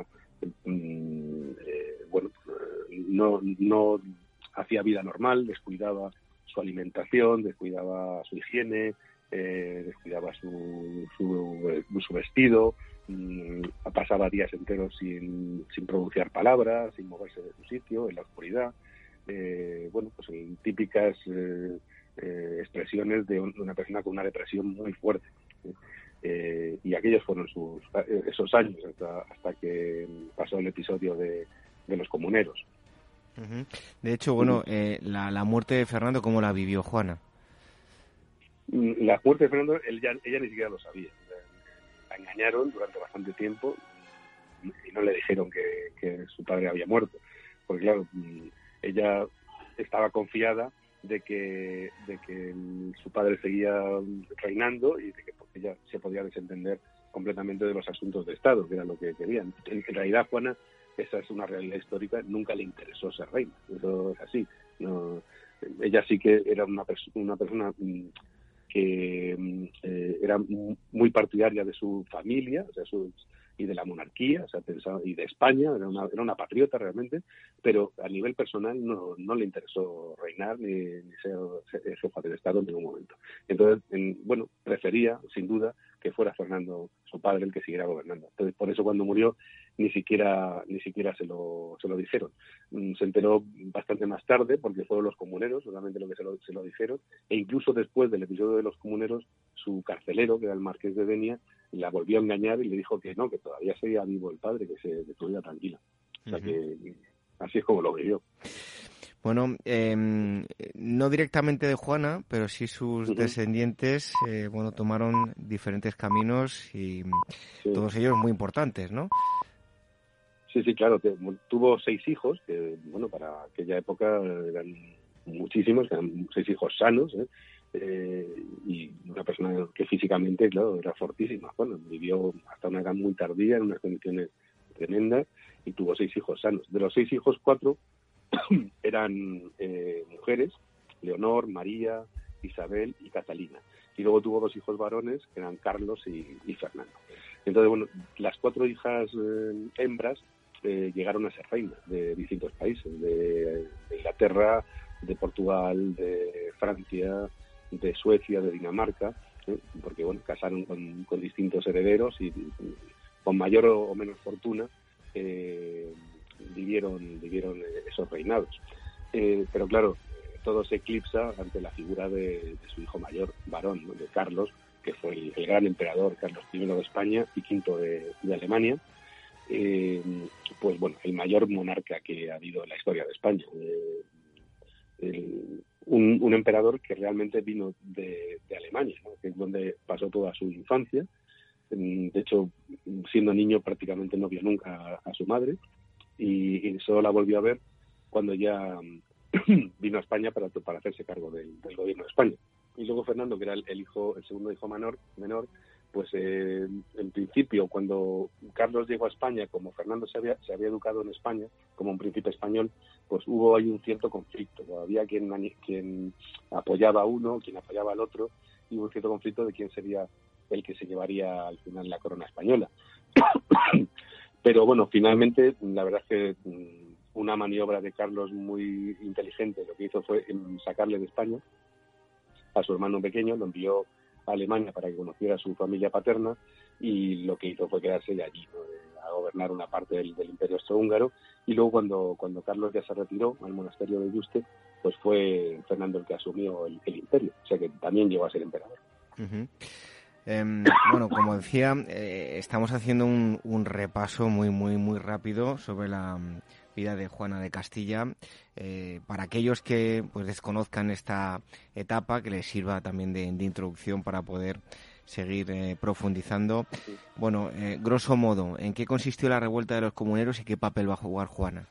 bueno, no hacía vida normal, descuidaba su alimentación, descuidaba su higiene, descuidaba su vestido, pasaba días enteros sin pronunciar palabras, sin moverse de su sitio, en la oscuridad. Bueno, pues típicas expresiones de una persona con una depresión muy fuerte. Y aquellos fueron esos años hasta que pasó el episodio de los comuneros. Uh-huh. De hecho, bueno, la muerte de Fernando, ¿cómo la vivió Juana? La muerte de Fernando, ella ni siquiera lo sabía. La engañaron durante bastante tiempo y no le dijeron que su padre había muerto. Porque claro, ella estaba confiada de que su padre seguía reinando y de que ella se podía desentender completamente de los asuntos de Estado, que era lo que querían. En realidad, Juana, esa es una realidad histórica, nunca le interesó ser reina. Eso es así. No, ella sí que era una persona que era muy partidaria de su familia, o sea, y de la monarquía, o sea, pensaba, y de España, era una patriota realmente, pero a nivel personal no le interesó reinar ni ser jefa del Estado en ningún momento. Entonces, bueno, prefería, sin duda, que fuera Fernando, su padre, el que siguiera gobernando. Entonces, por eso cuando murió, ni siquiera se lo dijeron. Se enteró bastante más tarde porque fueron los comuneros solamente lo que se lo dijeron, e incluso después del episodio de los comuneros, su carcelero, que era el marqués de Denia, la volvió a engañar y le dijo que no, que todavía seguía vivo el padre, que estuviera tranquila. O sea que así es como lo vivió. Bueno, no directamente de Juana, pero sí sus descendientes, tomaron diferentes caminos y todos ellos muy importantes, ¿no? Sí, claro. Tuvo 6 hijos, que, para aquella época eran muchísimos, eran 6 hijos sanos, y una persona que físicamente, claro, era fortísima. Bueno, vivió hasta una edad muy tardía en unas condiciones tremendas y tuvo 6 hijos sanos. De los 6 hijos, 4 eran mujeres: Leonor, María, Isabel y Catalina. Y luego tuvo 2 hijos varones, que eran Carlos y Fernando. Entonces, las 4 hijas hembras llegaron a ser reinas de distintos países, de Inglaterra, de Portugal, de Francia, de Suecia, de Dinamarca, porque casaron con distintos herederos y con mayor o menos fortuna vivieron esos reinados. Pero claro, todo se eclipsa ante la figura de su hijo mayor, varón, ¿no?, de Carlos, que fue el gran emperador Carlos I de España y V de Alemania. El mayor monarca que ha habido en la historia de España. Un emperador que realmente vino de Alemania, ¿no?, que es donde pasó toda su infancia. De hecho, siendo niño prácticamente no vio nunca a su madre y solo la volvió a ver cuando ya vino a España para hacerse cargo del gobierno de España. Y luego Fernando, que era el segundo hijo menor, pues en principio, cuando Carlos llegó a España, como Fernando se había educado en España como un príncipe español, pues hubo ahí un cierto conflicto. Había quien apoyaba a uno, quien apoyaba al otro, y hubo un cierto conflicto de quién sería el que se llevaría al final la corona española. Pero finalmente, la verdad es que una maniobra de Carlos muy inteligente lo que hizo fue sacarle de España a su hermano pequeño, lo envió a Alemania para que conociera a su familia paterna, y lo que hizo fue quedarse allí, ¿no?, a gobernar una parte del Imperio Austrohúngaro. Y luego cuando Carlos ya se retiró al monasterio de Yuste, pues fue Fernando el que asumió el imperio, o sea que también llegó a ser emperador. Como decía, estamos haciendo un repaso muy, muy, muy rápido sobre la vida de Juana de Castilla, para aquellos que desconozcan esta etapa, que les sirva también de introducción para poder seguir profundizando. Grosso modo, ¿en qué consistió la revuelta de los comuneros y qué papel va a jugar Juana?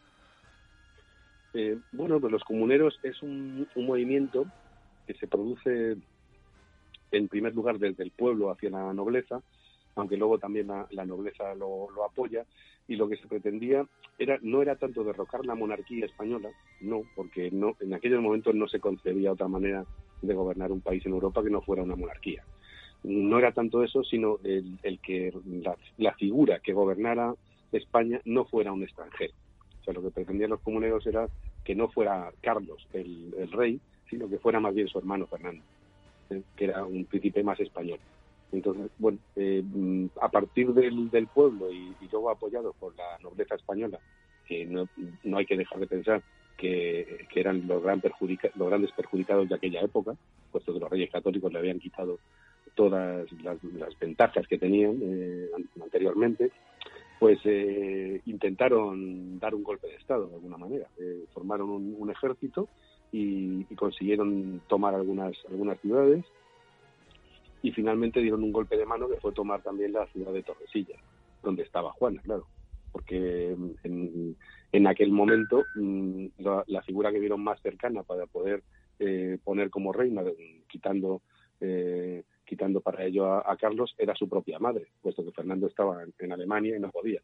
Los comuneros es un movimiento que se produce en primer lugar desde el pueblo hacia la nobleza, aunque luego también la nobleza lo apoya, y lo que se pretendía no era tanto derrocar la monarquía española, porque en aquellos momentos no se concebía otra manera de gobernar un país en Europa que no fuera una monarquía. No era tanto eso, sino el que la figura que gobernara España no fuera un extranjero. O sea, lo que pretendían los comuneros era que no fuera Carlos el rey, sino que fuera más bien su hermano Fernando, que era un príncipe más español. Entonces, a partir del pueblo y luego apoyado por la nobleza española, que no hay que dejar de pensar que eran los grandes perjudicados de aquella época, puesto que los reyes católicos le habían quitado todas las ventajas que tenían anteriormente, pues intentaron dar un golpe de Estado de alguna manera. Formaron un ejército y consiguieron tomar algunas ciudades, y finalmente dieron un golpe de mano que fue tomar también la ciudad de Tordesillas, donde estaba Juana, claro, porque en aquel momento la figura que vieron más cercana para poder poner como reina, quitando para ello a Carlos, era su propia madre, puesto que Fernando estaba en Alemania y no podía.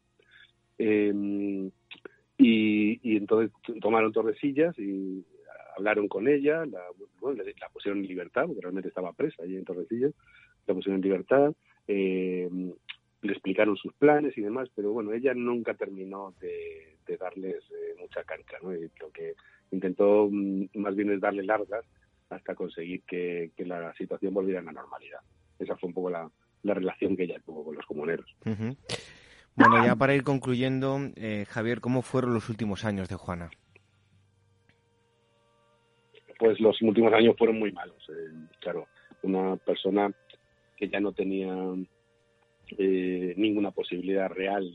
Y entonces tomaron Tordesillas y hablaron con ella, la pusieron en libertad, porque realmente estaba presa allí en Tordesillas, la pusieron en libertad, le explicaron sus planes y demás, pero ella nunca terminó de darles mucha cancha, ¿no? Y lo que intentó más bien es darle largas hasta conseguir que la situación volviera a la normalidad. Esa fue un poco la relación que ella tuvo con los comuneros. Bueno, ya para ir concluyendo, Javier, ¿cómo fueron los últimos años de Juana? Pues los últimos años fueron muy malos. Claro, una persona que ya no tenía ninguna posibilidad real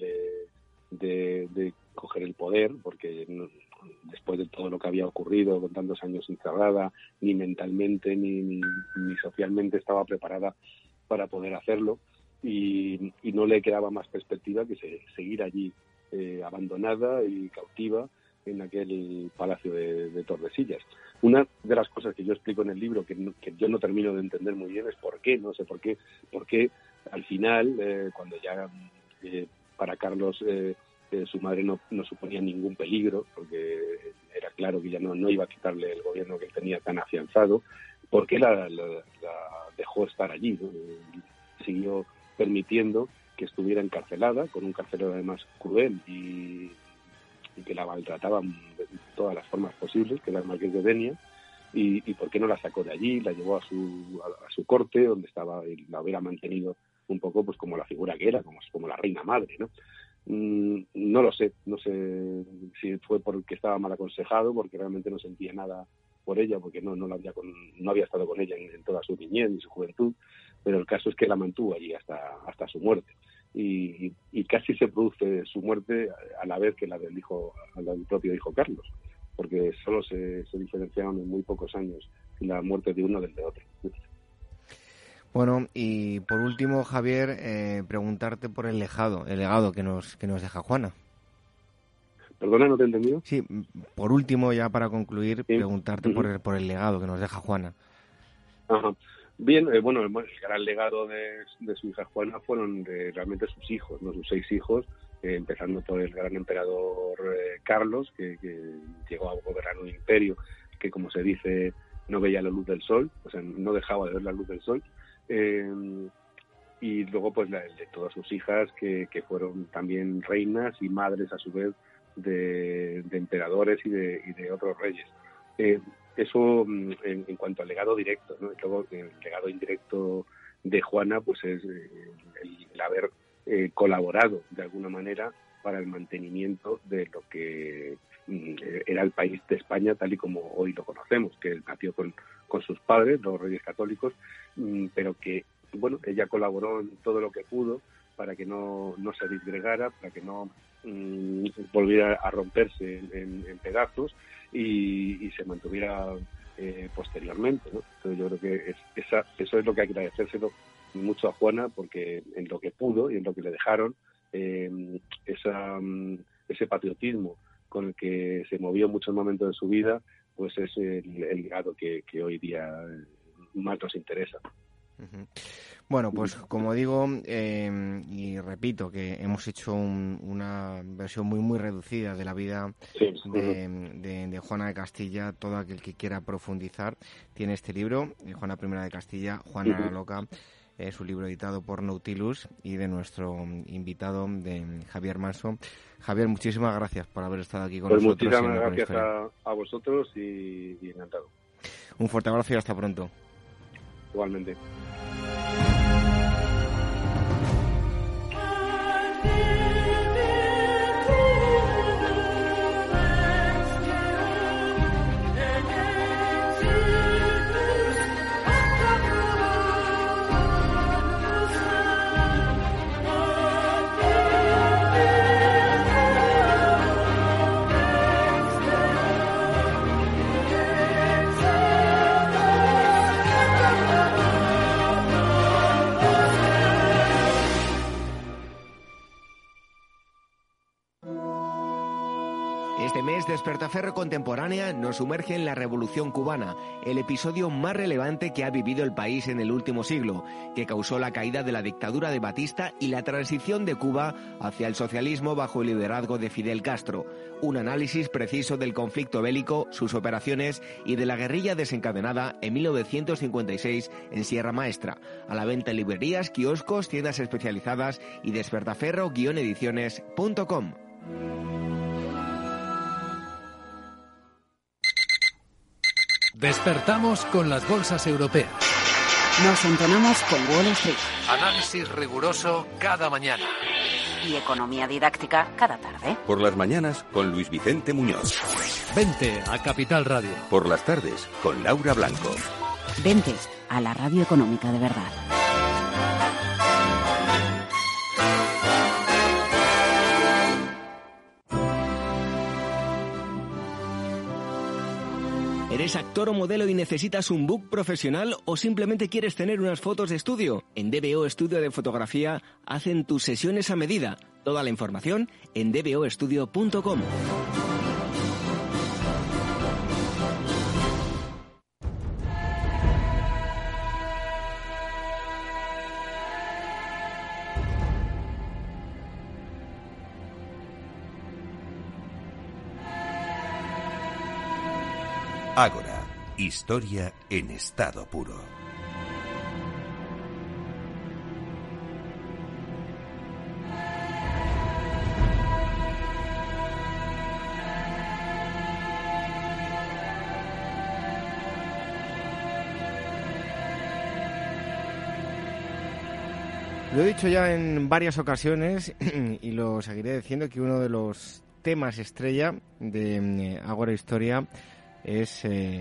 de coger el poder, porque después de todo lo que había ocurrido, con tantos años encerrada, ni mentalmente ni socialmente estaba preparada para poder hacerlo, y no le quedaba más perspectiva que seguir allí abandonada y cautiva en aquel palacio de Tordesillas. Una de las cosas que yo explico en el libro, que yo no termino de entender muy bien, es por qué al final, cuando ya para Carlos su madre no suponía ningún peligro, porque era claro que ya no iba a quitarle el gobierno que él tenía tan afianzado, ¿por qué la dejó estar allí, ¿no? Siguió permitiendo que estuviera encarcelada, con un carcelero además cruel y que la maltrataban de todas las formas posibles, que era el marqués de Denia, y por qué no la sacó de allí, la llevó a su corte, donde estaba, y la hubiera mantenido un poco pues como la figura que era, como la reina madre, ¿no? No lo sé, no sé si fue porque estaba mal aconsejado, porque realmente no sentía nada por ella, porque no había estado con ella en toda su niñez ni su juventud, pero el caso es que la mantuvo allí hasta su muerte. Y casi se produce su muerte a la vez que la del propio hijo Carlos, porque solo se diferenciaron en muy pocos años la muerte de uno del de otro. Bueno, y por último, Javier, preguntarte por el legado que nos deja Juana. ¿Perdona, no te he entendido? Sí, por último, ya para concluir, sí. Preguntarte por el legado que nos deja Juana. Ajá. Bien, el gran legado de su hija Juana fueron realmente sus hijos, ¿no? Sus 6 hijos, empezando por el gran emperador Carlos, que llegó a gobernar un imperio que, como se dice, no veía la luz del sol, o sea, no dejaba de ver la luz del sol. Y luego pues de todas sus hijas que fueron también reinas y madres a su vez de emperadores y de otros reyes. Eso en cuanto al legado directo, ¿no? Y luego el legado indirecto de Juana pues es el haber colaborado de alguna manera para el mantenimiento de lo que era el país de España tal y como hoy lo conocemos, que nació con sus padres, los reyes católicos, pero que ella colaboró en todo lo que pudo para que no se disgregara, para que no volviera a romperse en pedazos y se mantuviera posteriormente, ¿no? Entonces yo creo que eso es lo que hay que agradecérselo mucho a Juana, porque en lo que pudo y en lo que le dejaron, ese patriotismo con el que se movió en muchos momentos de su vida, pues es el legado que hoy día más nos interesa. Uh-huh. Bueno, pues como digo, y repito, que hemos hecho una versión muy muy reducida de la vida de Juana de Castilla. Todo aquel que quiera profundizar tiene este libro, Juana I de Castilla, Juana la Loca. Es un libro editado por Nautilus y de nuestro invitado, de Javier Manso. Javier, muchísimas gracias por haber estado aquí con nosotros. Muchísimas gracias a vosotros y encantado. Un fuerte abrazo y hasta pronto. Igualmente. Despertaferro Contemporánea nos sumerge en la Revolución Cubana, el episodio más relevante que ha vivido el país en el último siglo, que causó la caída de la dictadura de Batista y la transición de Cuba hacia el socialismo bajo el liderazgo de Fidel Castro. Un análisis preciso del conflicto bélico, sus operaciones y de la guerrilla desencadenada en 1956 en Sierra Maestra. A la venta en librerías, kioscos, tiendas especializadas y despertaferro-ediciones.com. Despertamos con las bolsas europeas. Nos entonamos con Wall Street. Análisis riguroso cada mañana. y economía didáctica cada tarde. Por las mañanas con Luis Vicente Muñoz. Vente a Capital Radio. Por las tardes con Laura Blanco. Vente a la radio económica de verdad. ¿Eres actor o modelo y necesitas un book profesional o simplemente quieres tener unas fotos de estudio? En DBO Estudio de Fotografía hacen tus sesiones a medida. Toda la información en dboestudio.com. Ágora, historia en estado puro. Lo he dicho ya en varias ocasiones y lo seguiré diciendo, que uno de los temas estrella de Ágora Historia es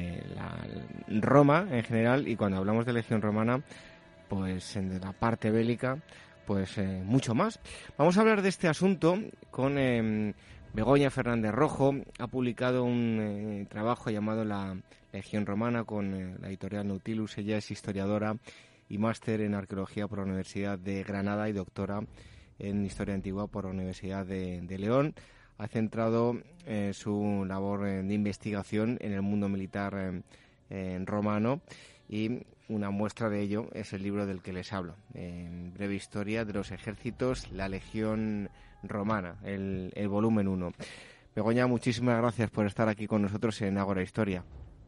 Roma en general, y cuando hablamos de Legión Romana, pues en la parte bélica, pues mucho más. Vamos a hablar de este asunto con Begoña Fernández Rojo. Ha publicado un trabajo llamado La Legión Romana con la editorial Nautilus. Ella es historiadora y máster en arqueología por la Universidad de Granada y doctora en historia antigua por la Universidad de León. Ha centrado su labor de investigación en el mundo militar romano, y una muestra de ello es el libro del que les hablo, Breve Historia de los Ejércitos, la Legión Romana, el volumen 1. Begoña, muchísimas gracias por estar aquí con nosotros en Ágora Historia.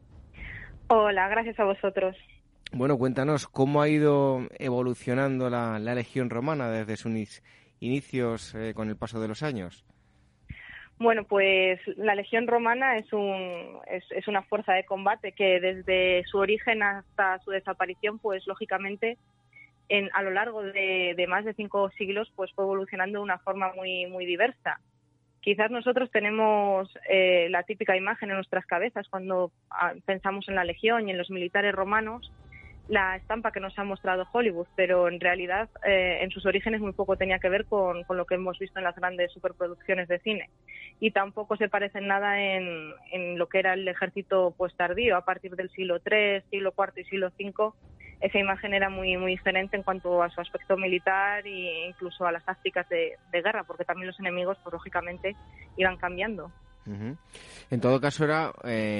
Hola, gracias a vosotros. Bueno, cuéntanos cómo ha ido evolucionando la Legión Romana desde sus inicios con el paso de los años. Bueno, pues la Legión Romana es una fuerza de combate que desde su origen hasta su desaparición, pues lógicamente a lo largo de más de 5 siglos, pues fue evolucionando de una forma muy, muy diversa. Quizás nosotros tenemos la típica imagen en nuestras cabezas cuando pensamos en la Legión y en los militares romanos, la estampa que nos ha mostrado Hollywood, pero en realidad en sus orígenes muy poco tenía que ver con lo que hemos visto en las grandes superproducciones de cine, y tampoco se parece en nada en lo que era el ejército pues tardío. A partir del siglo III, siglo IV y siglo V, esa imagen era muy, muy diferente en cuanto a su aspecto militar e incluso a las tácticas de guerra, porque también los enemigos pues lógicamente iban cambiando. Uh-huh. En todo caso era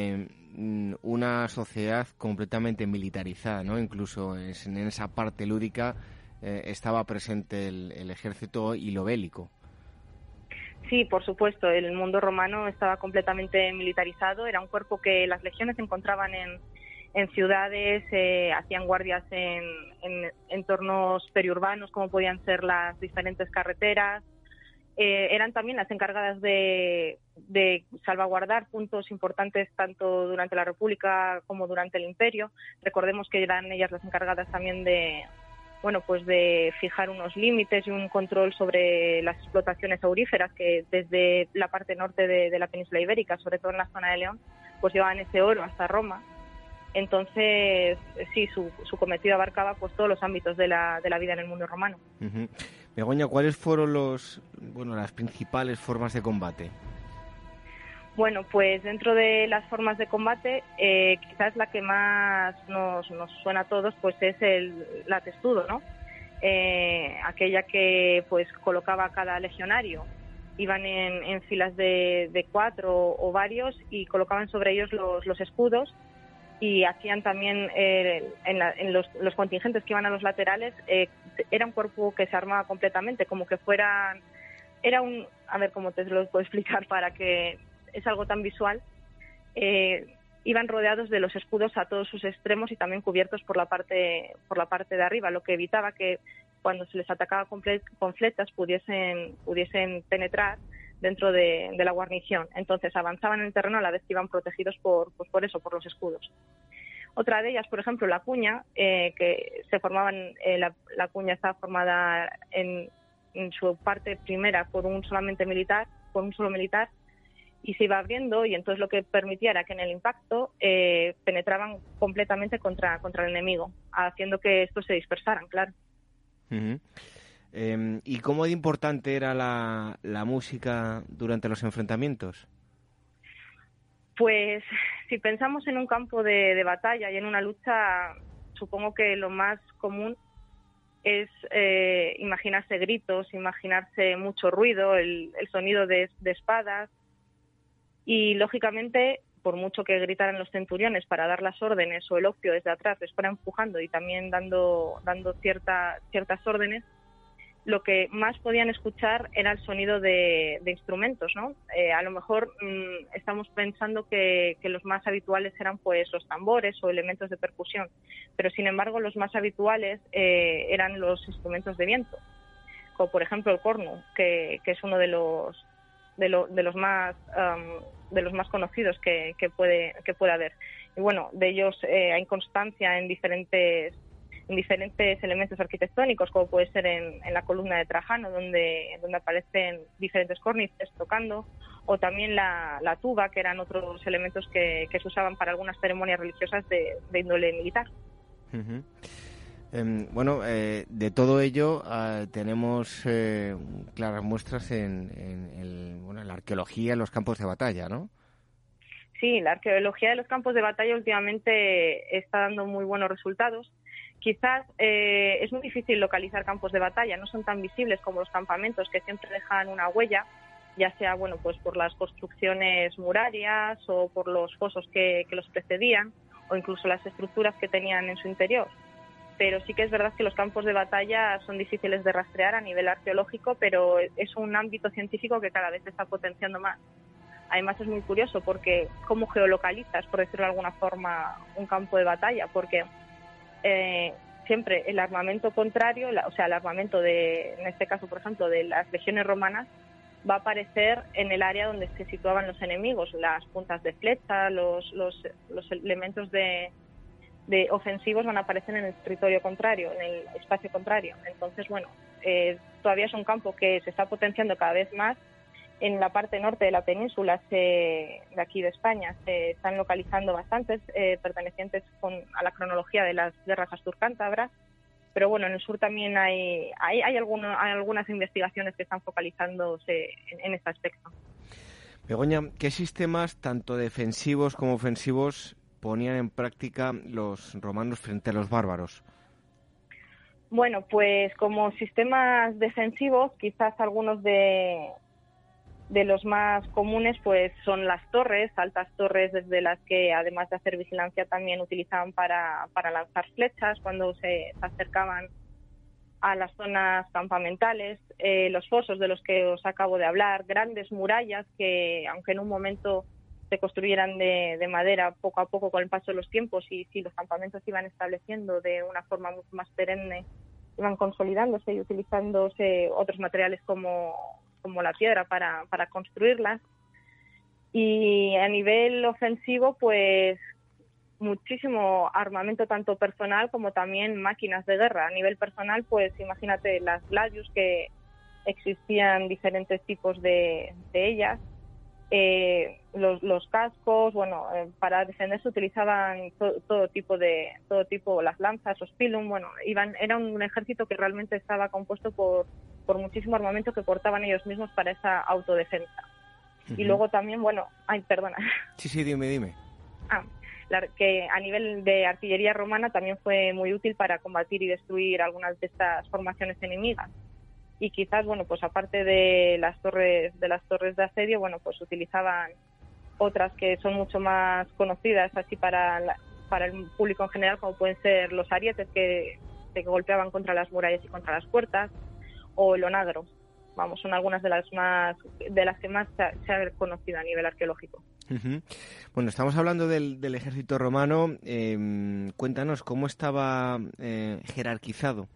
una sociedad completamente militarizada, ¿no? Incluso en esa parte lúdica estaba presente el ejército y lo bélico. Sí, por supuesto, el mundo romano estaba completamente militarizado. Era un cuerpo que las legiones encontraban en ciudades, hacían guardias en entornos periurbanos, como podían ser las diferentes carreteras. Eran también las encargadas de salvaguardar puntos importantes tanto durante la República como durante el Imperio. Recordemos que eran ellas las encargadas también de fijar unos límites y un control sobre las explotaciones auríferas que desde la parte norte de la península ibérica, sobre todo en la zona de León, pues llevaban ese oro hasta Roma. Entonces, sí, su cometido abarcaba pues todos los ámbitos de la vida en el mundo romano. Uh-huh. Begoña, ¿cuáles fueron las principales formas de combate? Bueno, pues dentro de las formas de combate, quizás la que más nos suena a todos pues es la testudo, ¿no? Aquella que pues colocaba a cada legionario. Iban en filas de 4 o varios y colocaban sobre ellos los escudos, y hacían también en los contingentes que iban a los laterales, era un cuerpo que se armaba completamente, como que fueran... A ver cómo te lo puedo explicar para que... Es algo tan visual. Iban rodeados de los escudos a todos sus extremos y también cubiertos por la parte de arriba, lo que evitaba que cuando se les atacaba con flechas pudiesen penetrar dentro de la guarnición. Entonces avanzaban en el terreno a la vez que iban protegidos por los escudos. Otra de ellas, por ejemplo, la cuña, que se formaban, la cuña estaba formada en en su parte primera por un solo militar, y se iba abriendo, y entonces lo que permitía era que en el impacto penetraban completamente contra el enemigo, haciendo que estos se dispersaran, claro. Uh-huh. ¿Y cómo de importante era la música durante los enfrentamientos? Pues si pensamos en un campo de batalla y en una lucha, supongo que lo más común es imaginarse gritos, imaginarse mucho ruido, el sonido de espadas, y lógicamente, por mucho que gritaran los centuriones para dar las órdenes, o el opio desde atrás les fuera empujando y también dando ciertas órdenes, lo que más podían escuchar era el sonido de instrumentos, ¿no? A lo mejor estamos pensando que los más habituales eran pues los tambores o elementos de percusión, pero sin embargo los más habituales eran los instrumentos de viento, como por ejemplo el cornu, que es uno de los más conocidos que puede haber. Y bueno, de ellos hay constancia en diferentes elementos arquitectónicos, como puede ser en la columna de Trajano, donde aparecen diferentes córnices tocando, o también la tuba, que eran otros elementos que se usaban para algunas ceremonias religiosas de índole militar. Uh-huh. Bueno, de todo ello tenemos claras muestras en la arqueología en los campos de batalla, ¿no? Sí, la arqueología de los campos de batalla últimamente está dando muy buenos resultados. Quizás es muy difícil localizar campos de batalla, no son tan visibles como los campamentos, que siempre dejan una huella, ya sea pues por las construcciones murarias o por los fosos que los precedían, o incluso las estructuras que tenían en su interior. Pero sí que es verdad que los campos de batalla son difíciles de rastrear a nivel arqueológico, pero es un ámbito científico que cada vez se está potenciando más. Además es muy curioso porque cómo geolocalizas, por decirlo de alguna forma, un campo de batalla, porque siempre el armamento contrario, el armamento en este caso, por ejemplo, de las legiones romanas, va a aparecer en el área donde se situaban los enemigos, las puntas de flecha, los elementos de ofensivos van a aparecer en el territorio contrario, en el espacio contrario. Entonces, bueno, todavía es un campo que se está potenciando cada vez más. En la parte norte de la península, de aquí de España, se están localizando bastantes pertenecientes a la cronología de las guerras astur-cántabras, pero bueno, en el sur también hay algunas investigaciones que están focalizándose en este aspecto. Begoña, ¿qué sistemas, tanto defensivos como ofensivos, ponían en práctica los romanos frente a los bárbaros? Bueno, pues como sistemas defensivos, quizás algunos de los más comunes pues son las torres, altas torres desde las que, además de hacer vigilancia, también utilizaban para lanzar flechas cuando se acercaban a las zonas campamentales, los fosos de los que os acabo de hablar, grandes murallas que, aunque en un momento se construyeran de madera, poco a poco con el paso de los tiempos, y si los campamentos se iban estableciendo de una forma mucho más perenne, iban consolidándose y utilizándose otros materiales como la piedra para construirlas. Y a nivel ofensivo, pues muchísimo armamento, tanto personal como también máquinas de guerra. A nivel personal, pues imagínate las gladius, que existían diferentes tipos de ellas, los cascos, para defenderse utilizaban todo tipo, las lanzas, los pilum, era un ejército que realmente estaba compuesto por muchísimo armamento que portaban ellos mismos para esa autodefensa. Uh-huh. Y luego también, perdona. Sí, dime. Que a nivel de artillería romana también fue muy útil para combatir y destruir algunas de estas formaciones enemigas. Y quizás, pues aparte de las torres de asedio, pues utilizaban otras que son mucho más conocidas así para el público en general, como pueden ser los arietes que golpeaban contra las murallas y contra las puertas, o el onagro. Son algunas de las que más se ha conocido a nivel arqueológico. Uh-huh. Bueno, estamos hablando del ejército romano. Cuéntanos, ¿cómo estaba jerarquizado?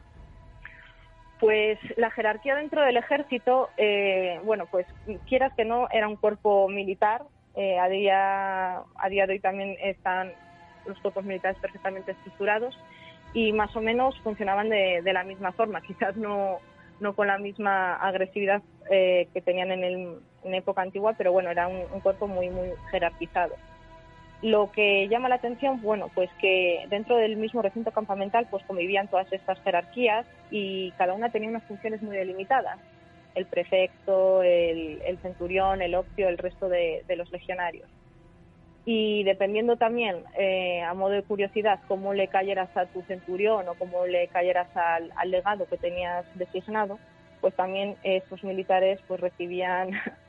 Pues la jerarquía dentro del ejército, pues quieras que no, era un cuerpo militar. A día de hoy también están los cuerpos militares perfectamente estructurados y más o menos funcionaban de la misma forma. Quizás no no con la misma agresividad que tenían en época antigua, pero bueno, era un cuerpo muy, muy jerarquizado. Lo que llama la atención, bueno, pues que dentro del mismo recinto campamental pues convivían todas estas jerarquías y cada una tenía unas funciones muy delimitadas. El prefecto, el centurión, el optio, el resto de los legionarios. Y dependiendo también, a modo de curiosidad, cómo le cayeras a tu centurión o cómo le cayeras al legado que tenías designado, pues también esos militares pues recibían,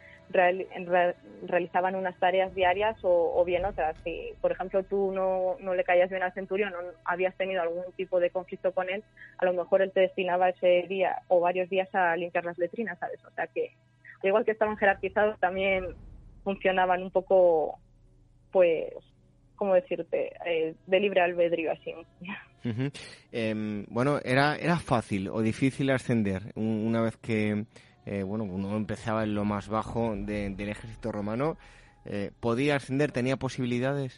realizaban unas tareas diarias o bien otras. Si, por ejemplo, tú no le caías bien al centurión o habías tenido algún tipo de conflicto con él, a lo mejor él te destinaba ese día o varios días a limpiar las letrinas, ¿sabes? O sea que, al igual que estaban jerarquizados, también funcionaban un poco, pues, ¿cómo decirte?, de libre albedrío, así. Uh-huh. Bueno, ¿era fácil o difícil ascender una vez que uno empezaba en lo más bajo del ejército romano? ¿Podía ascender? ¿Tenía posibilidades?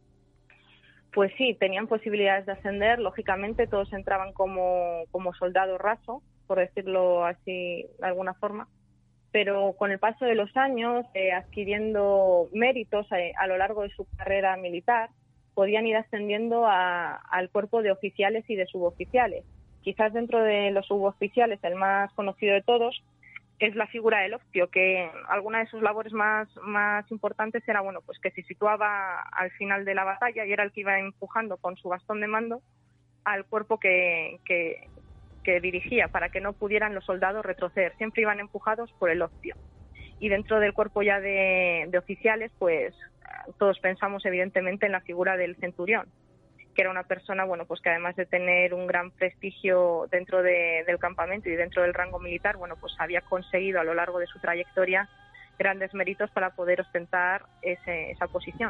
Pues sí, tenían posibilidades de ascender. Lógicamente todos entraban como soldado raso, por decirlo así de alguna forma. Pero con el paso de los años, adquiriendo méritos a lo largo de su carrera militar, podían ir ascendiendo al cuerpo de oficiales y de suboficiales. Quizás dentro de los suboficiales, el más conocido de todos es la figura del optio, que alguna de sus labores más importantes era, bueno, pues que se situaba al final de la batalla y era el que iba empujando con su bastón de mando al cuerpo que dirigía, para que no pudieran los soldados retroceder. Siempre iban empujados por el optio. Y dentro del cuerpo ya de oficiales, pues todos pensamos evidentemente en la figura del centurión, que era una persona, bueno, pues que además de tener un gran prestigio dentro del campamento y dentro del rango militar, bueno, pues había conseguido a lo largo de su trayectoria grandes méritos para poder ostentar esa posición.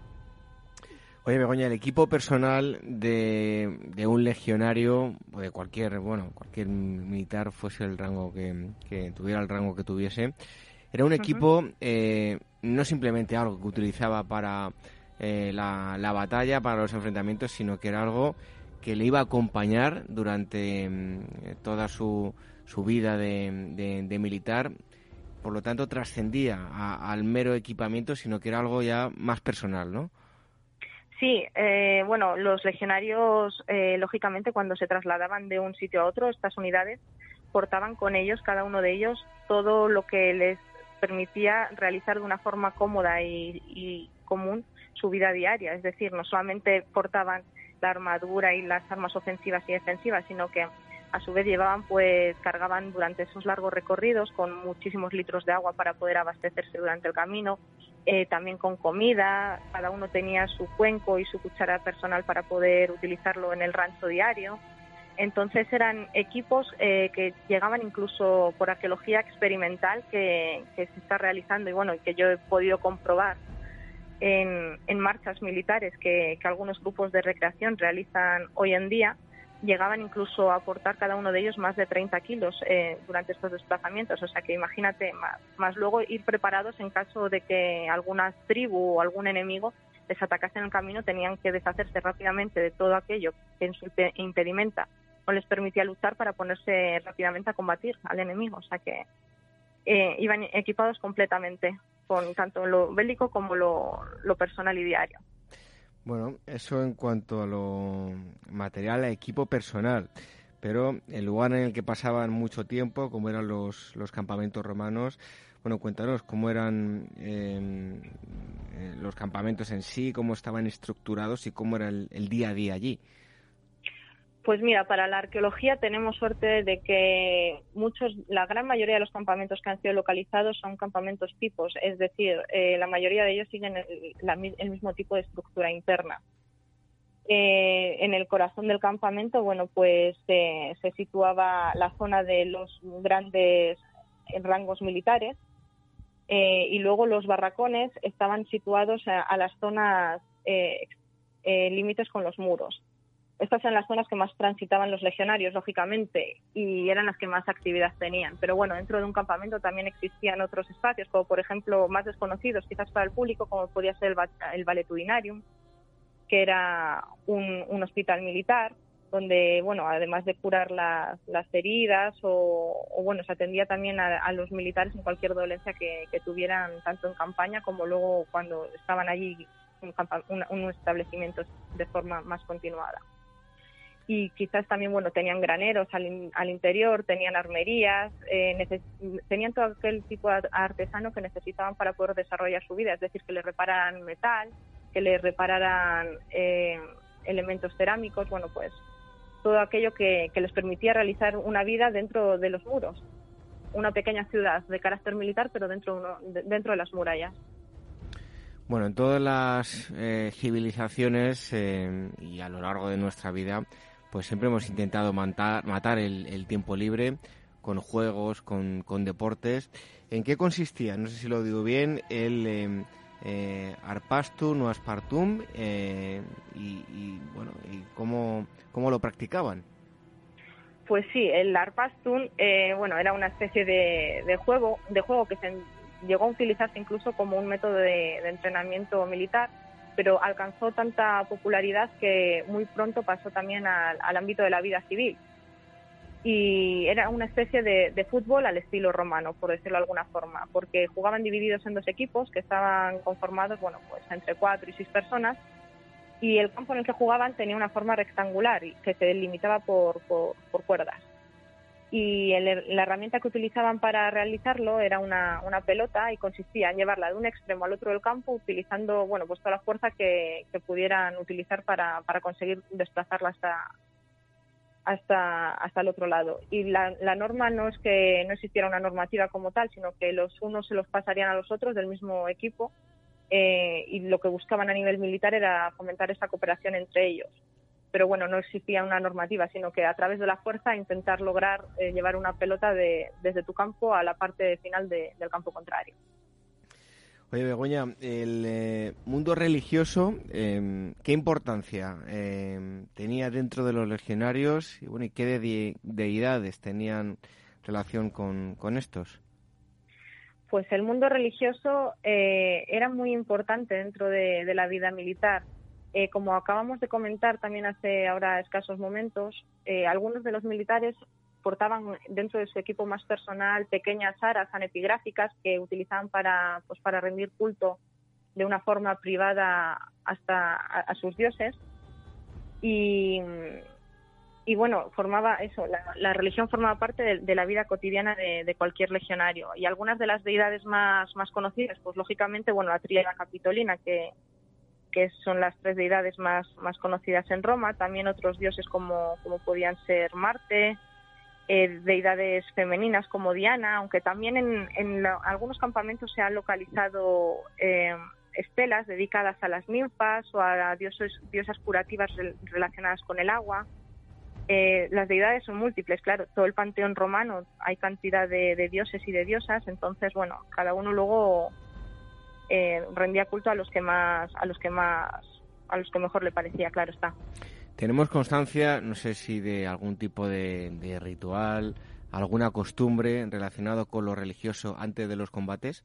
Oye, Begoña, el equipo personal de un legionario o de cualquier militar, fuese el rango que tuviera el rango que tuviese, era un equipo no simplemente algo que utilizaba para la batalla, para los enfrentamientos, sino que era algo que le iba a acompañar durante toda su vida de militar. Por lo tanto, trascendía al mero equipamiento, sino que era algo ya más personal, ¿no? Sí, los legionarios, lógicamente, cuando se trasladaban de un sitio a otro, estas unidades portaban con ellos, cada uno de ellos, todo lo que les permitía realizar de una forma cómoda y común su vida diaria. Es decir, no solamente portaban la armadura y las armas ofensivas y defensivas, sino que a su vez cargaban durante esos largos recorridos con muchísimos litros de agua para poder abastecerse durante el camino, también con comida. Cada uno tenía su cuenco y su cuchara personal para poder utilizarlo en el rancho diario. Entonces eran equipos que llegaban incluso por arqueología experimental que se está realizando y que yo he podido comprobar en marchas militares que algunos grupos de recreación realizan hoy en día. Llegaban incluso a aportar cada uno de ellos más de 30 kilos durante estos desplazamientos. O sea que imagínate, más luego ir preparados en caso de que alguna tribu o algún enemigo les atacase en el camino, tenían que deshacerse rápidamente de todo aquello que en su impedimenta no les permitía luchar para ponerse rápidamente a combatir al enemigo. O sea que iban equipados completamente con tanto lo bélico como lo personal y diario. Bueno, eso en cuanto a lo material, a equipo personal, pero el lugar en el que pasaban mucho tiempo, como eran los campamentos romanos, bueno, cuéntanos cómo eran los campamentos en sí, cómo estaban estructurados y cómo era el día a día allí. Pues mira, para la arqueología tenemos suerte de que la gran mayoría de los campamentos que han sido localizados son campamentos tipos, es decir, la mayoría de ellos siguen el mismo tipo de estructura interna. En el corazón del campamento, se situaba la zona de los grandes rangos militares y luego los barracones estaban situados a las zonas límites con los muros. Estas eran las zonas que más transitaban los legionarios, lógicamente, y eran las que más actividad tenían. Pero dentro de un campamento también existían otros espacios, como por ejemplo más desconocidos quizás para el público, como podía ser el Valetudinarium, que era un hospital militar. donde, bueno, además de curar las heridas o bueno, se atendía también a los militares en cualquier dolencia que tuvieran, tanto en campaña como luego cuando estaban allí en unos establecimientos de forma más continuada. Y quizás también, bueno, tenían graneros al interior, tenían armerías, tenían todo aquel tipo de artesano que necesitaban para poder desarrollar su vida, es decir, que les repararan metal, que les repararan elementos cerámicos, bueno, pues todo aquello que les permitía realizar una vida dentro de los muros. Una pequeña ciudad de carácter militar, pero dentro de las murallas. Bueno, en todas las civilizaciones y a lo largo de nuestra vida, pues siempre hemos intentado matar el tiempo libre con juegos, con deportes. ¿En qué consistía? No sé si lo digo bien, el Arpastum o Aspartum, y cómo lo practicaban. Pues sí, el Arpastum, era una especie de juego que se llegó a utilizarse incluso como un método de entrenamiento militar, pero alcanzó tanta popularidad que muy pronto pasó también al ámbito de la vida civil. Y era una especie de fútbol al estilo romano, por decirlo de alguna forma, porque jugaban divididos en 2 equipos que estaban conformados, bueno, pues entre 4 y 6 personas, y el campo en el que jugaban tenía una forma rectangular y que se limitaba por cuerdas. Y la herramienta que utilizaban para realizarlo era una pelota, y consistía en llevarla de un extremo al otro del campo utilizando, bueno, pues toda la fuerza que pudieran utilizar para conseguir desplazarla hasta el otro lado. Y la norma no es que no existiera una normativa como tal, sino que los unos se los pasarían a los otros del mismo equipo, y lo que buscaban a nivel militar era fomentar esa cooperación entre ellos. Pero bueno, no existía una normativa, sino que a través de la fuerza intentar lograr llevar una pelota desde tu campo a la parte final del campo contrario. Oye, Begoña, el mundo religioso, ¿qué importancia tenía dentro de los legionarios y bueno, y qué deidades tenían relación con estos? Pues el mundo religioso era muy importante dentro de la vida militar. Como acabamos de comentar también hace ahora escasos momentos, algunos de los militares portaban dentro de su equipo más personal pequeñas aras anepigráficas que utilizaban para rendir culto de una forma privada hasta a sus dioses. Y bueno, formaba eso, la religión formaba parte de la vida cotidiana de cualquier legionario. Y algunas de las deidades más conocidas, pues lógicamente, bueno, la tríada capitolina, que son las 3 deidades más conocidas en Roma, también otros dioses como podían ser Marte, deidades femeninas como Diana, aunque también en algunos campamentos se han localizado estelas dedicadas a las ninfas o a diosas curativas relacionadas con el agua. Las deidades son múltiples, claro, todo el panteón romano hay cantidad de dioses y de diosas, entonces bueno, cada uno luego rendía culto a los que mejor le parecía, claro está. Tenemos constancia, no sé si de algún tipo de ritual, alguna costumbre relacionado con lo religioso antes de los combates.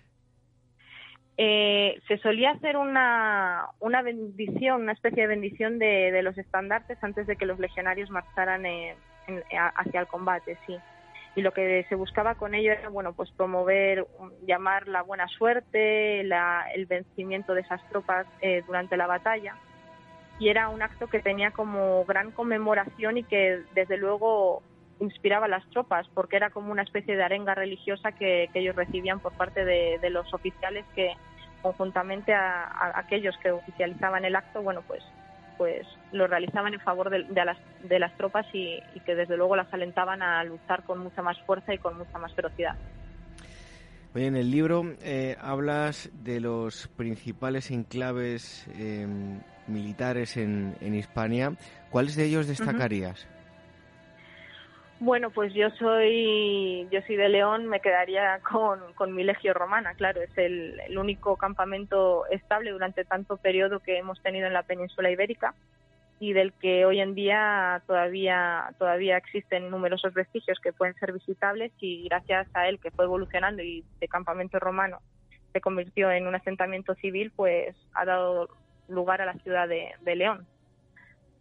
Se solía hacer una bendición, una especie de bendición de los estandartes antes de que los legionarios marcharan hacia el combate, sí. Y lo que se buscaba con ello era, bueno, pues promover, llamar la buena suerte, el vencimiento de esas tropas durante la batalla. Y era un acto que tenía como gran conmemoración y que desde luego inspiraba a las tropas, porque era como una especie de arenga religiosa que ellos recibían por parte de los oficiales que conjuntamente a aquellos que oficializaban el acto, bueno, pues lo realizaban en favor de las tropas y que desde luego las alentaban a luchar con mucha más fuerza y con mucha más ferocidad. Oye, en el libro hablas de los principales enclaves militares en Hispania. ¿Cuáles de ellos destacarías? Bueno, pues yo soy de León, me quedaría con mi legio romana, claro, es el único campamento estable durante tanto periodo que hemos tenido en la península ibérica y del que hoy en día todavía existen numerosos vestigios que pueden ser visitables, y gracias a él, que fue evolucionando y de campamento romano se convirtió en un asentamiento civil, pues ha dado lugar a la ciudad de León.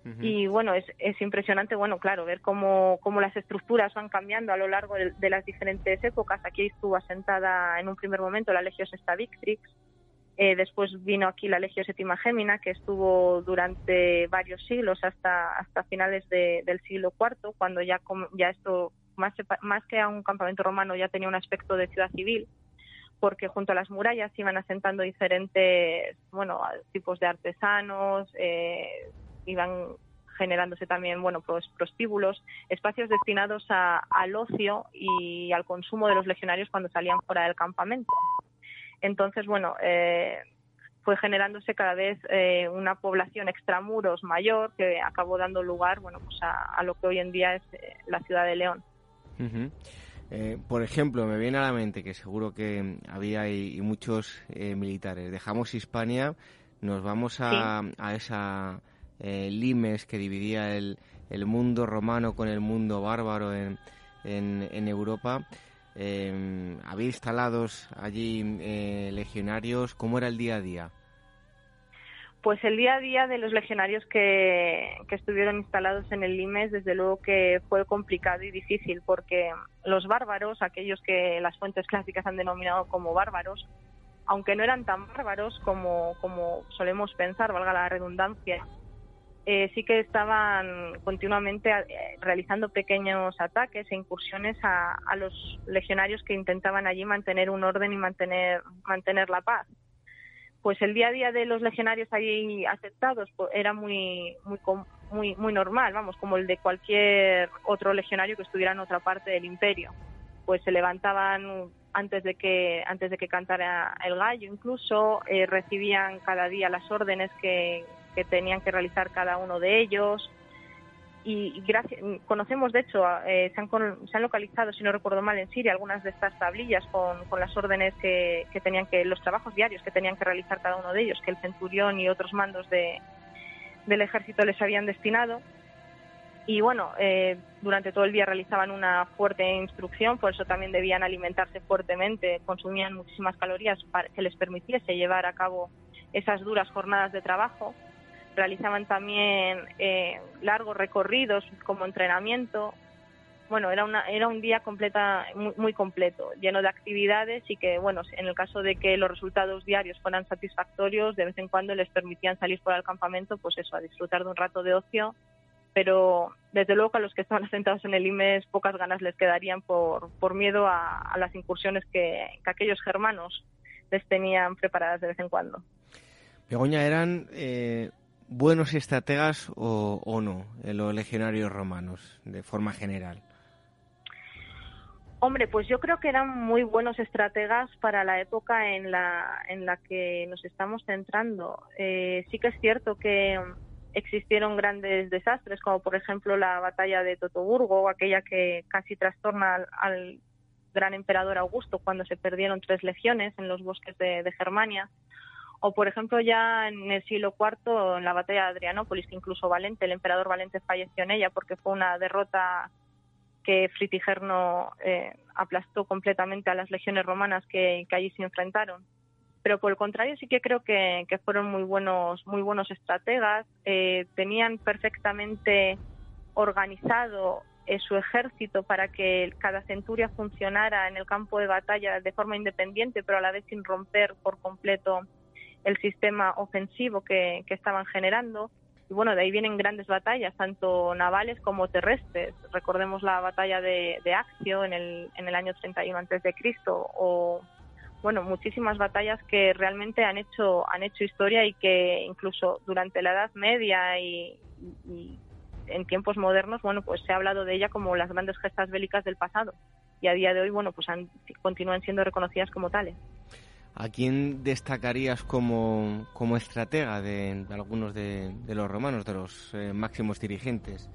Y bueno, es impresionante, bueno, claro, ver cómo las estructuras van cambiando a lo largo de las diferentes épocas. Aquí estuvo asentada en un primer momento la Legio Sexta Victrix, después vino aquí la Legio Séptima Gémina, que estuvo durante varios siglos hasta finales del siglo IV, cuando ya esto, más que a un campamento romano, ya tenía un aspecto de ciudad civil, porque junto a las murallas iban asentando diferentes, bueno, tipos de artesanos, iban generándose también, bueno, pues prostíbulos, espacios destinados al ocio y al consumo de los legionarios cuando salían fuera del campamento. Entonces, bueno, fue generándose cada vez una población extramuros mayor que acabó dando lugar, bueno, pues a lo que hoy en día es la ciudad de León. Por ejemplo, me viene a la mente que seguro que había y muchos militares. Dejamos Hispania, nos vamos a esa limes que dividía el mundo romano con el mundo bárbaro en Europa. Había instalados allí legionarios. ¿Cómo era el día a día? Pues el día a día de los legionarios que estuvieron instalados en el limes, desde luego que fue complicado y difícil, porque los bárbaros, aquellos que las fuentes clásicas han denominado como bárbaros, aunque no eran tan bárbaros como solemos pensar, valga la redundancia, sí que estaban continuamente realizando pequeños ataques e incursiones a los legionarios que intentaban allí mantener un orden y mantener la paz. Pues el día a día de los legionarios allí aceptados pues, era muy normal, vamos, como el de cualquier otro legionario que estuviera en otra parte del imperio. Pues se levantaban antes de que cantara el gallo, incluso recibían cada día las órdenes que tenían que realizar cada uno de ellos, y conocemos, de hecho, se han localizado, si no recuerdo mal, en Siria algunas de estas tablillas con las órdenes que tenían los trabajos diarios que tenían que realizar cada uno de ellos, que el centurión y otros mandos del ejército les habían destinado. Y bueno, durante todo el día realizaban una fuerte instrucción, por eso también debían alimentarse fuertemente, consumían muchísimas calorías para que les permitiese llevar a cabo esas duras jornadas de trabajo. Realizaban también largos recorridos como entrenamiento. Bueno, era un día muy completo, lleno de actividades, y que, bueno, en el caso de que los resultados diarios fueran satisfactorios, de vez en cuando les permitían salir fuera del campamento, pues eso, a disfrutar de un rato de ocio. Pero desde luego que a los que estaban asentados en el limes pocas ganas les quedarían por miedo a las incursiones que aquellos germanos les tenían preparadas de vez en cuando. Begoña, ¿eran buenos estrategas o no los legionarios romanos, de forma general? Hombre, pues yo creo que eran muy buenos estrategas para la época en la que nos estamos centrando. Sí que es cierto que existieron grandes desastres, como por ejemplo la batalla de Totoburgo, aquella que casi trastorna al gran emperador Augusto cuando se perdieron 3 legiones en los bosques de Germania. O, por ejemplo, ya en el siglo IV, en la batalla de Adrianópolis, que incluso el emperador Valente falleció en ella porque fue una derrota que Fritigerno aplastó completamente a las legiones romanas que allí se enfrentaron. Pero por el contrario, sí que creo que fueron muy buenos estrategas. Tenían perfectamente organizado su ejército para que cada centuria funcionara en el campo de batalla de forma independiente, pero a la vez sin romper por completo el sistema ofensivo que estaban generando. Y bueno, de ahí vienen grandes batallas, tanto navales como terrestres. Recordemos la batalla de Accio en el año 31 a.C., o bueno, muchísimas batallas que realmente han hecho historia, y que incluso durante la Edad Media y en tiempos modernos, bueno, pues se ha hablado de ella como las grandes gestas bélicas del pasado, y a día de hoy, bueno, pues continúan siendo reconocidas como tales. ¿A quién destacarías como estratega de algunos de los romanos, de los máximos dirigentes?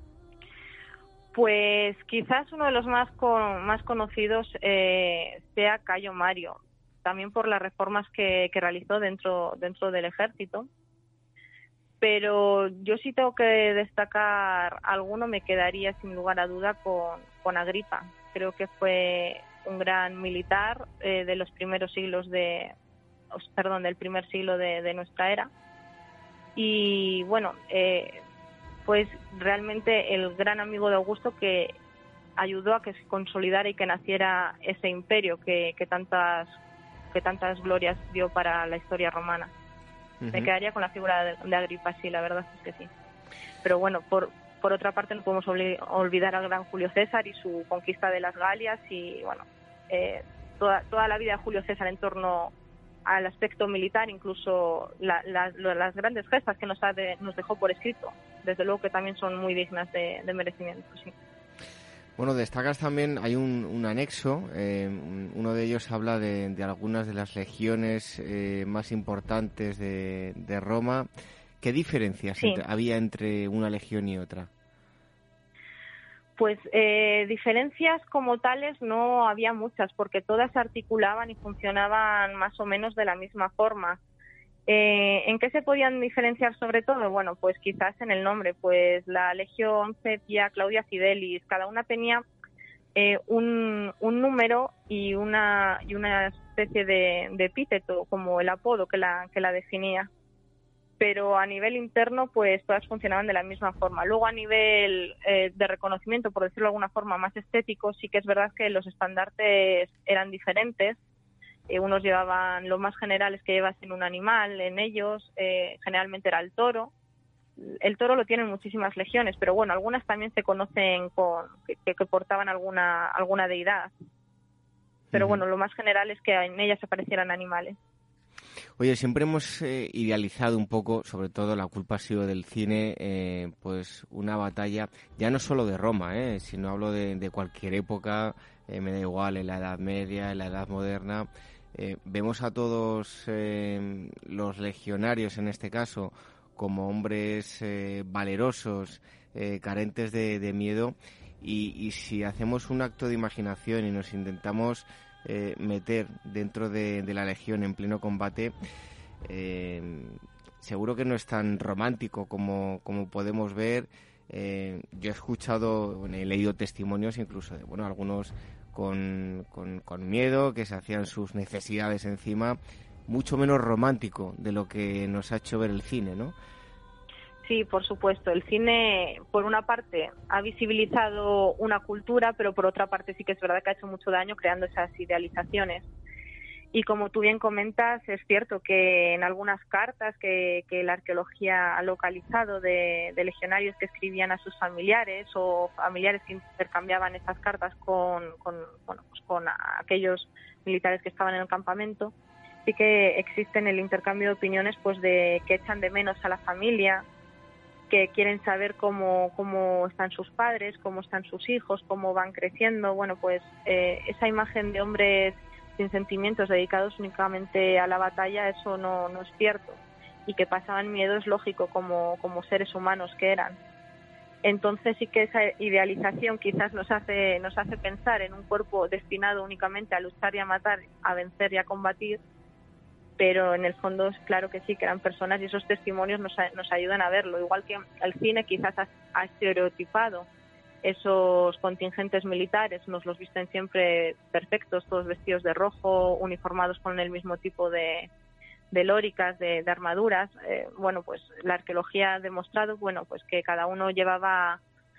Pues quizás uno de los más conocidos sea Cayo Mario, también por las reformas que realizó dentro del ejército. Pero yo sí tengo que destacar alguno, me quedaría sin lugar a duda con Agripa. Creo que fue un gran militar de los primeros siglos del primer siglo de nuestra era. Y bueno, fue realmente el gran amigo de Augusto que ayudó a que se consolidara y que naciera ese imperio que tantas glorias dio para la historia romana. Me quedaría con la figura de Agripa, sí, la verdad es que sí. Pero bueno, por otra parte no podemos olvidar al gran Julio César y su conquista de las Galias y bueno, toda la vida de Julio César en torno al aspecto militar, incluso las grandes gestas que nos dejó por escrito, desde luego que también son muy dignas de merecimiento, sí. Bueno, destacas también, hay un anexo, uno de ellos habla de algunas de las legiones más importantes de Roma. ¿Qué diferencias había entre una legión y otra? Pues diferencias como tales no había muchas, porque todas se articulaban y funcionaban más o menos de la misma forma. ¿En qué se podían diferenciar sobre todo? Bueno, pues quizás en el nombre, pues la Legión Sepia, Claudia Fidelis, cada una tenía un número y una especie de epíteto, como el apodo que la definía. Pero a nivel interno, pues todas funcionaban de la misma forma. Luego, a nivel de reconocimiento, por decirlo de alguna forma, más estético, sí que es verdad que los estandartes eran diferentes. Unos llevaban, lo más general es que llevasen un animal en ellos, generalmente era el toro. El toro lo tienen muchísimas legiones, pero bueno, algunas también se conocen que portaban alguna deidad. Pero bueno, lo más general es que en ellas aparecieran animales. Oye, siempre hemos idealizado un poco, sobre todo la culpa ha sido del cine, pues una batalla, ya no solo de Roma, sino hablo de cualquier época, me da igual, en la Edad Media, en la Edad Moderna. Vemos a todos los legionarios, en este caso, como hombres valerosos, carentes de miedo, y si hacemos un acto de imaginación y nos intentamos meter dentro de la legión en pleno combate, seguro que no es tan romántico como podemos ver. Yo he escuchado, he leído testimonios incluso de algunos con miedo, que se hacían sus necesidades encima, mucho menos romántico de lo que nos ha hecho ver el cine, ¿no? Sí, por supuesto. El cine, por una parte, ha visibilizado una cultura, pero por otra parte sí que es verdad que ha hecho mucho daño creando esas idealizaciones. Y como tú bien comentas, es cierto que en algunas cartas que la arqueología ha localizado de legionarios que escribían a sus familiares o familiares que intercambiaban esas cartas con aquellos militares que estaban en el campamento, sí que existe el intercambio de opiniones, pues de que echan de menos a la familia, que quieren saber cómo están sus padres, cómo están sus hijos, cómo van creciendo. Bueno, pues esa imagen de hombres sin sentimientos dedicados únicamente a la batalla, eso no es cierto. Y que pasaban miedo es lógico como seres humanos que eran. Entonces sí que esa idealización quizás nos hace pensar en un cuerpo destinado únicamente a luchar y a matar, a vencer y a combatir, pero en el fondo es claro que sí, que eran personas, y esos testimonios nos ayudan a verlo. Igual que el cine quizás ha estereotipado esos contingentes militares, nos los visten siempre perfectos, todos vestidos de rojo, uniformados con el mismo tipo de lóricas, de armaduras. Bueno, pues la arqueología ha demostrado, bueno, pues que cada uno llevaba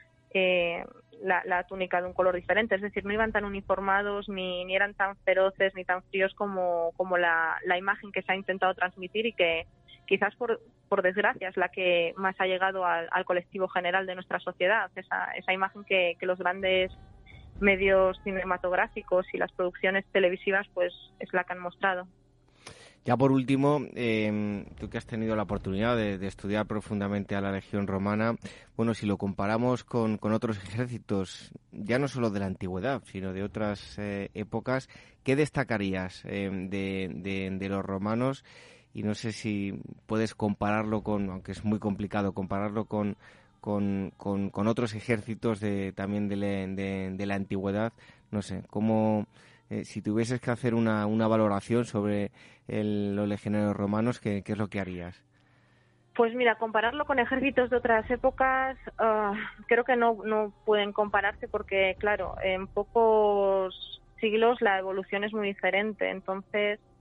la túnica de un color diferente, es decir, no iban tan uniformados ni eran tan feroces ni tan fríos como la imagen que se ha intentado transmitir, y que quizás por desgracia es la que más ha llegado al colectivo general de nuestra sociedad, esa imagen que los grandes medios cinematográficos y las producciones televisivas pues es la que han mostrado. Ya por último, tú que has tenido la oportunidad de estudiar profundamente a la Legión Romana, bueno, si lo comparamos con otros ejércitos, ya no solo de la antigüedad, sino de otras épocas, ¿qué destacarías de los romanos? Y no sé si puedes compararlo aunque es muy complicado, compararlo con otros ejércitos también de la antigüedad. No sé, cómo... si tuvieses que hacer una valoración sobre los legionarios romanos, ¿qué es lo que harías? Pues mira, compararlo con ejércitos de otras épocas, creo que no pueden compararse porque, claro, en pocos siglos la evolución es muy diferente. Entonces,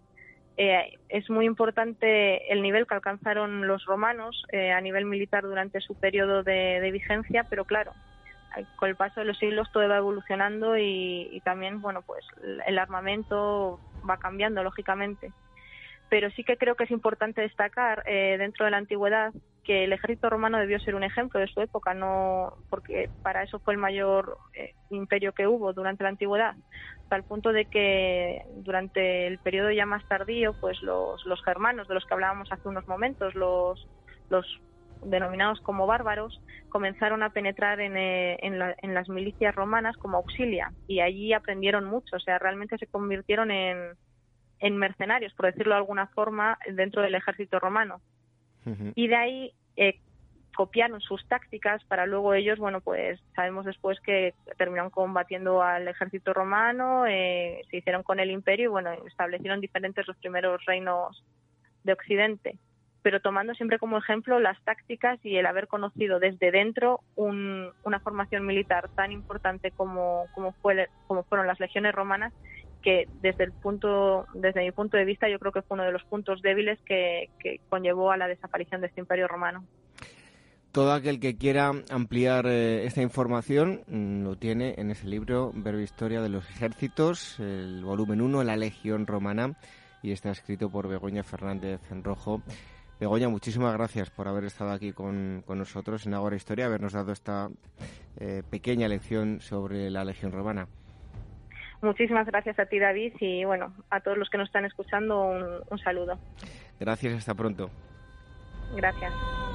es muy importante el nivel que alcanzaron los romanos a nivel militar durante su periodo de vigencia, pero claro, con el paso de los siglos todo va evolucionando y también, bueno, pues el armamento va cambiando, lógicamente. Pero sí que creo que es importante destacar dentro de la antigüedad que el ejército romano debió ser un ejemplo de su época, no porque para eso fue el mayor imperio que hubo durante la antigüedad, hasta el punto de que durante el periodo ya más tardío, pues los germanos, de los que hablábamos hace unos momentos, los denominados como bárbaros, comenzaron a penetrar en las milicias romanas como auxilia, y allí aprendieron mucho, o sea, realmente se convirtieron en mercenarios, por decirlo de alguna forma, dentro del ejército romano. Uh-huh. Y de ahí copiaron sus tácticas para luego ellos, bueno, pues sabemos después que terminaron combatiendo al ejército romano, se hicieron con el imperio y, bueno, establecieron diferentes los primeros reinos de Occidente, pero tomando siempre como ejemplo las tácticas y el haber conocido desde dentro una formación militar tan importante como fueron las legiones romanas, que desde mi punto de vista yo creo que fue uno de los puntos débiles que conllevó a la desaparición de este imperio romano. Todo aquel que quiera ampliar esta información lo tiene en ese libro, Breve Historia de los Ejércitos, el volumen 1, La Legión Romana, y está escrito por Begoña Fernández Rojo. Begoña, muchísimas gracias por haber estado aquí con nosotros en Ágora Historia, habernos dado esta pequeña lección sobre la Legión Romana. Muchísimas gracias a ti, David, y bueno, a todos los que nos están escuchando, un saludo. Gracias, hasta pronto. Gracias.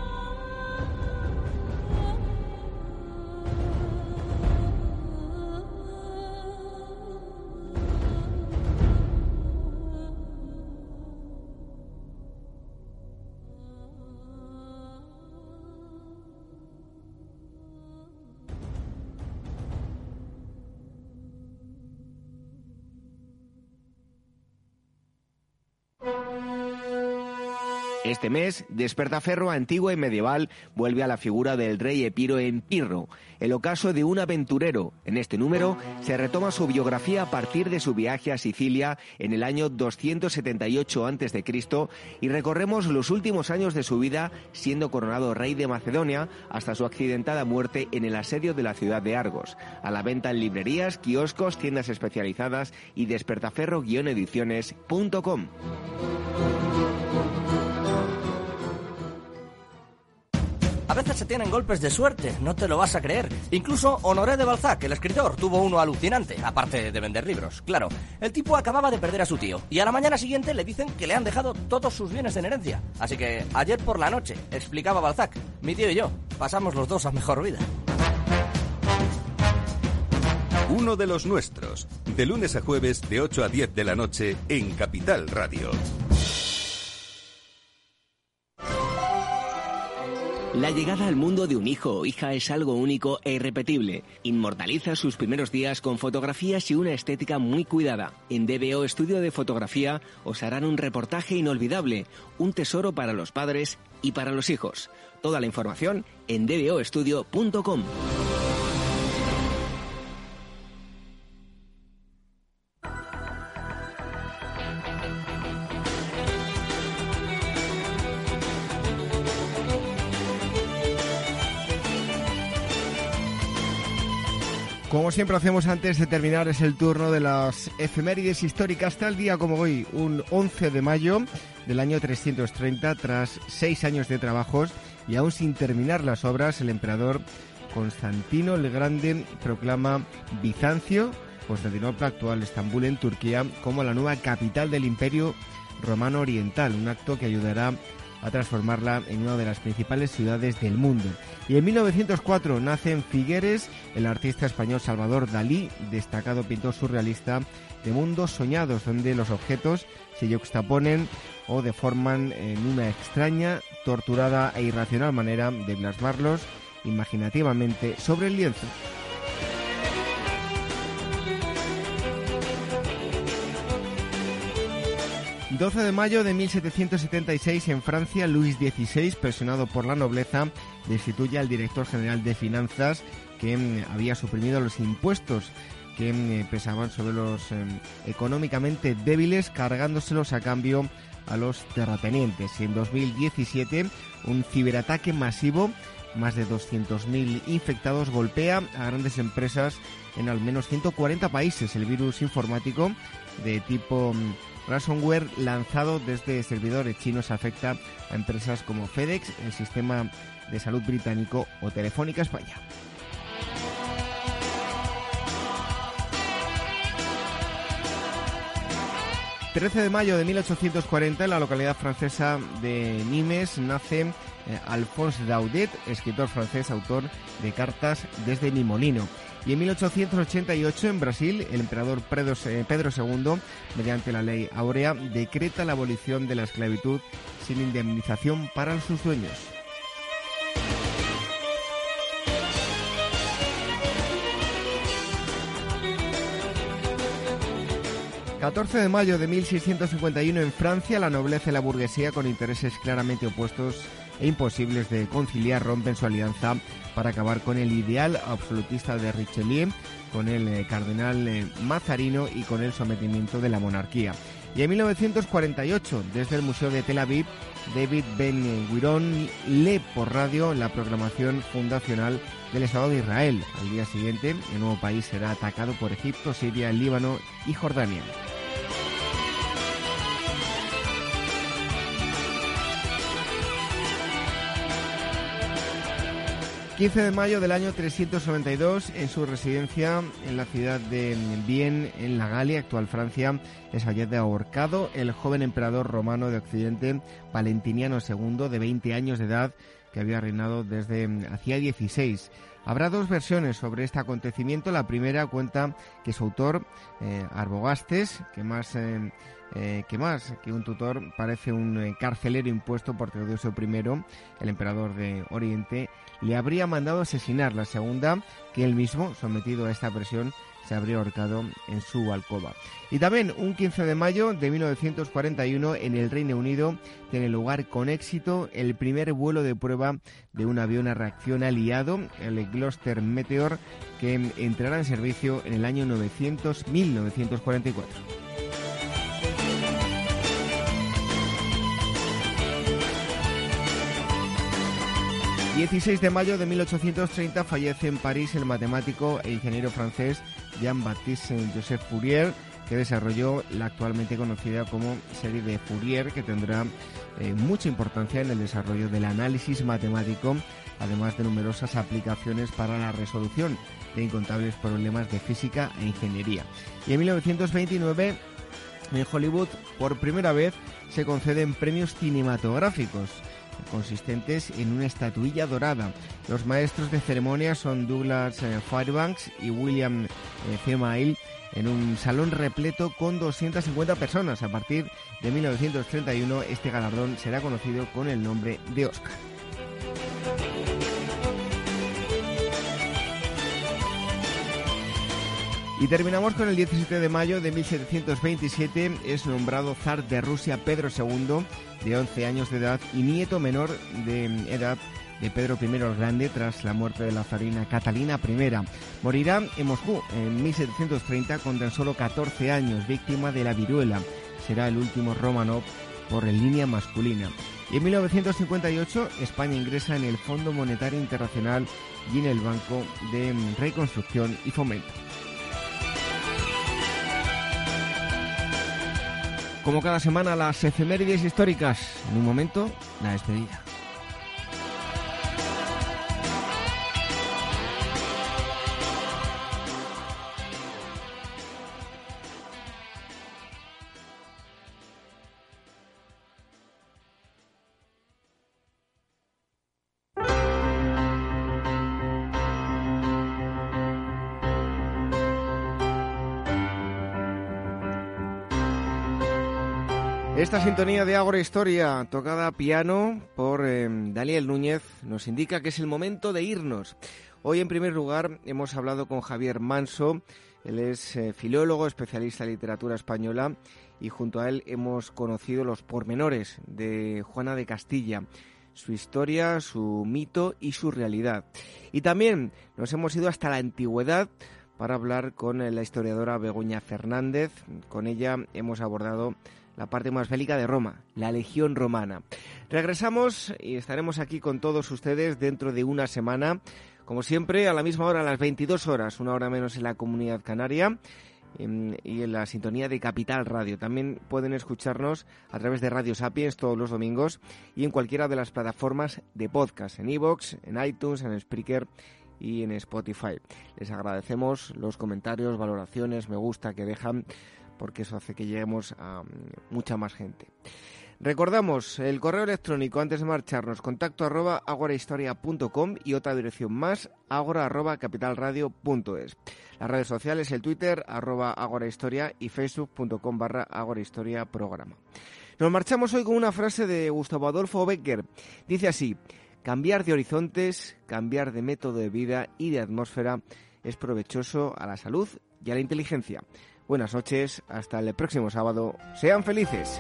Este mes, Despertaferro antigua y medieval vuelve a la figura del rey Epiro en Pirro, el ocaso de un aventurero. En este número se retoma su biografía a partir de su viaje a Sicilia en el año 278 a.C. y recorremos los últimos años de su vida siendo coronado rey de Macedonia hasta su accidentada muerte en el asedio de la ciudad de Argos. A la venta en librerías, kioscos, tiendas especializadas y despertaferro-ediciones.com. A veces se tienen golpes de suerte, no te lo vas a creer. Incluso Honoré de Balzac, el escritor, tuvo uno alucinante, aparte de vender libros. Claro, el tipo acababa de perder a su tío y a la mañana siguiente le dicen que le han dejado todos sus bienes en herencia. Así que ayer por la noche, explicaba Balzac, mi tío y yo pasamos los dos a mejor vida. Uno de los nuestros, de lunes a jueves de 8 a 10 de la noche en Capital Radio. La llegada al mundo de un hijo o hija es algo único e irrepetible. Inmortaliza sus primeros días con fotografías y una estética muy cuidada. En DBO Estudio de Fotografía os harán un reportaje inolvidable, un tesoro para los padres y para los hijos. Toda la información en dboestudio.com. Como siempre hacemos antes de terminar, es el turno de las efemérides históricas. Tal día como hoy, un 11 de mayo del año 330, tras 6 años de trabajos y aún sin terminar las obras, el emperador Constantino el Grande proclama Bizancio, Constantinopla, actual Estambul en Turquía, como la nueva capital del Imperio Romano Oriental, un acto que ayudará a transformarla en una de las principales ciudades del mundo. Y en 1904 nace en Figueres el artista español Salvador Dalí, destacado pintor surrealista de mundos soñados, donde los objetos se yuxtaponen o deforman en una extraña, torturada e irracional manera de plasmarlos imaginativamente sobre el lienzo. 12 de mayo de 1776, en Francia, Luis XVI, presionado por la nobleza, destituye al director general de finanzas que había suprimido los impuestos que pesaban sobre los económicamente débiles, cargándoselos a cambio a los terratenientes. Y en 2017, un ciberataque masivo, más de 200.000 infectados, golpea a grandes empresas en al menos 140 países. El virus informático de tipo ransomware lanzado desde servidores chinos afecta a empresas como FedEx, el Sistema de Salud británico o Telefónica España. El 13 de mayo de 1840, en la localidad francesa de Nimes, nace Alphonse Daudet, escritor francés, autor de Cartas desde mi molino. Y en 1888, en Brasil, el emperador Pedro II, mediante la Ley Áurea, decreta la abolición de la esclavitud sin indemnización para sus dueños. 14 de mayo de 1651, en Francia, la nobleza y la burguesía, con intereses claramente opuestos e imposibles de conciliar, rompen su alianza para acabar con el ideal absolutista de Richelieu, con el cardenal Mazarino y con el sometimiento de la monarquía. Y en 1948, desde el Museo de Tel Aviv, David Ben-Gurion lee por radio la programación fundacional del Estado de Israel. Al día siguiente, el nuevo país será atacado por Egipto, Siria, Líbano y Jordania. El 15 de mayo del año 392, en su residencia en la ciudad de Vienne, en la Galia, actual Francia, es fallece ahorcado el joven emperador romano de Occidente, Valentiniano II, de 20 años de edad, que había reinado desde hacía 16. Habrá dos versiones sobre este acontecimiento. La primera cuenta que su autor, Arbogastes, que más que un tutor, parece un carcelero impuesto por Teodosio I, el emperador de Oriente, le habría mandado asesinar. La segunda, que él mismo, sometido a esta presión, se habría ahorcado en su alcoba. Y también un 15 de mayo de 1941, en el Reino Unido, tiene lugar con éxito el primer vuelo de prueba de un avión a reacción aliado, el Gloster Meteor, que entrará en servicio en el año 1944. 16 de mayo de 1830 fallece en París el matemático e ingeniero francés Jean-Baptiste Joseph Fourier, que desarrolló la actualmente conocida como serie de Fourier, que tendrá mucha importancia en el desarrollo del análisis matemático, además de numerosas aplicaciones para la resolución de incontables problemas de física e ingeniería. Y en 1929, en Hollywood, por primera vez se conceden premios cinematográficos, consistentes en una estatuilla dorada. Los maestros de ceremonia son Douglas Fairbanks y William Feamile, en un salón repleto con 250 personas. A partir de 1931, este galardón será conocido con el nombre de Oscar. Y terminamos con el 17 de mayo de 1727. Es nombrado zar de Rusia Pedro II, de 11 años de edad y nieto menor de edad de Pedro I el Grande, tras la muerte de la zarina Catalina I. Morirá en Moscú en 1730 con tan solo 14 años, víctima de la viruela. Será el último Románov por línea masculina. Y en 1958 España ingresa en el Fondo Monetario Internacional y en el Banco de Reconstrucción y Fomento. Como cada semana, las efemérides históricas. En un momento, la despedida. Esta sintonía de Ágora Historia, tocada a piano por Daniel Núñez, nos indica que es el momento de irnos. Hoy, en primer lugar, hemos hablado con Javier Manso. Él es filólogo, especialista en literatura española, y junto a él hemos conocido los pormenores de Juana de Castilla, su historia, su mito y su realidad. Y también nos hemos ido hasta la antigüedad para hablar con la historiadora Begoña Fernández. Con ella hemos abordado la parte más bélica de Roma, la Legión Romana. Regresamos y estaremos aquí con todos ustedes dentro de una semana, como siempre, a la misma hora, a las 22 horas, una hora menos en la Comunidad Canaria, y en la sintonía de Capital Radio. También pueden escucharnos a través de Radio Sapiens todos los domingos y en cualquiera de las plataformas de podcast, en iVoox, en iTunes, en Spreaker y en Spotify. Les agradecemos los comentarios, valoraciones, me gusta que dejan, porque eso hace que lleguemos a mucha más gente. Recordamos el correo electrónico antes de marcharnos, contacto@agorahistoria.com, y otra dirección más, agora@capitalradio.es. Las redes sociales, el Twitter @agorahistoria y facebook.com/agorahistoriaprograma. Nos marchamos hoy con una frase de Gustavo Adolfo Bécquer. Dice así: cambiar de horizontes, cambiar de método de vida y de atmósfera es provechoso a la salud y a la inteligencia. Buenas noches, hasta el próximo sábado. ¡Sean felices!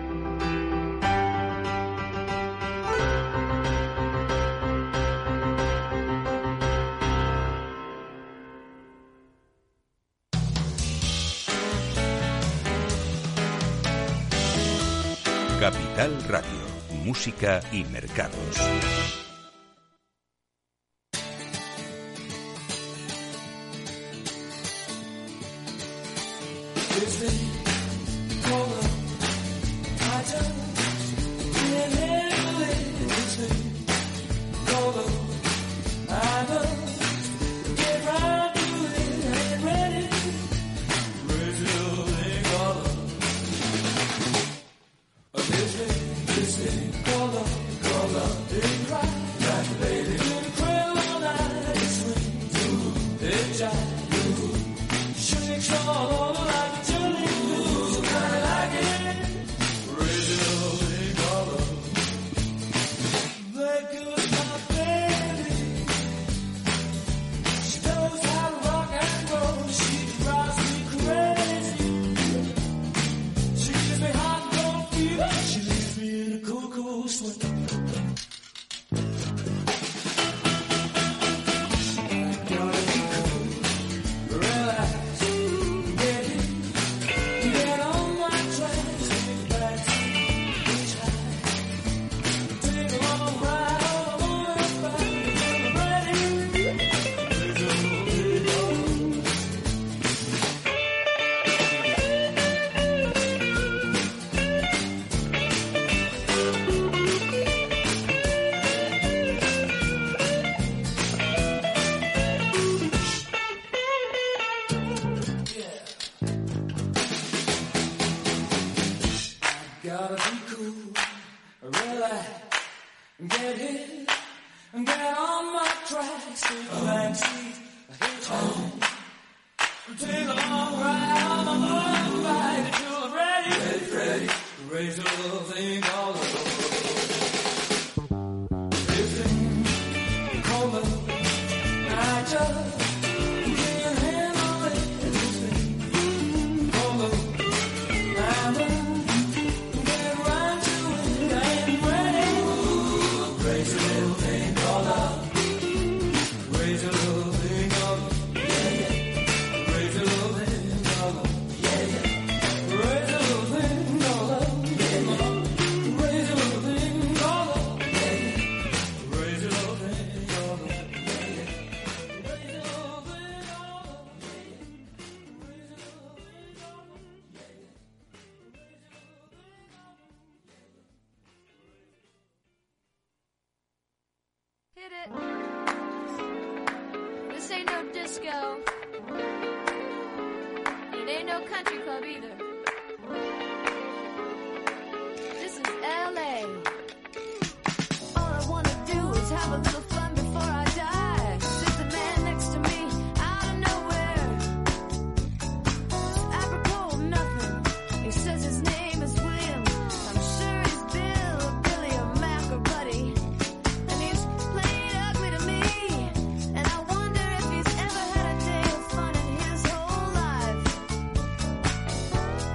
Capital Radio, música y mercados. This ain't no disco. It ain't no country club either. This is LA. All I wanna do is have a little fun before I die. There's a man next to me out of nowhere. Apropos of nothing. He says his name is William. I'm sure he's Bill or Billy or Mac or Buddy. And he's playing ugly to me. And I wonder if he's ever had a day of fun in his whole life.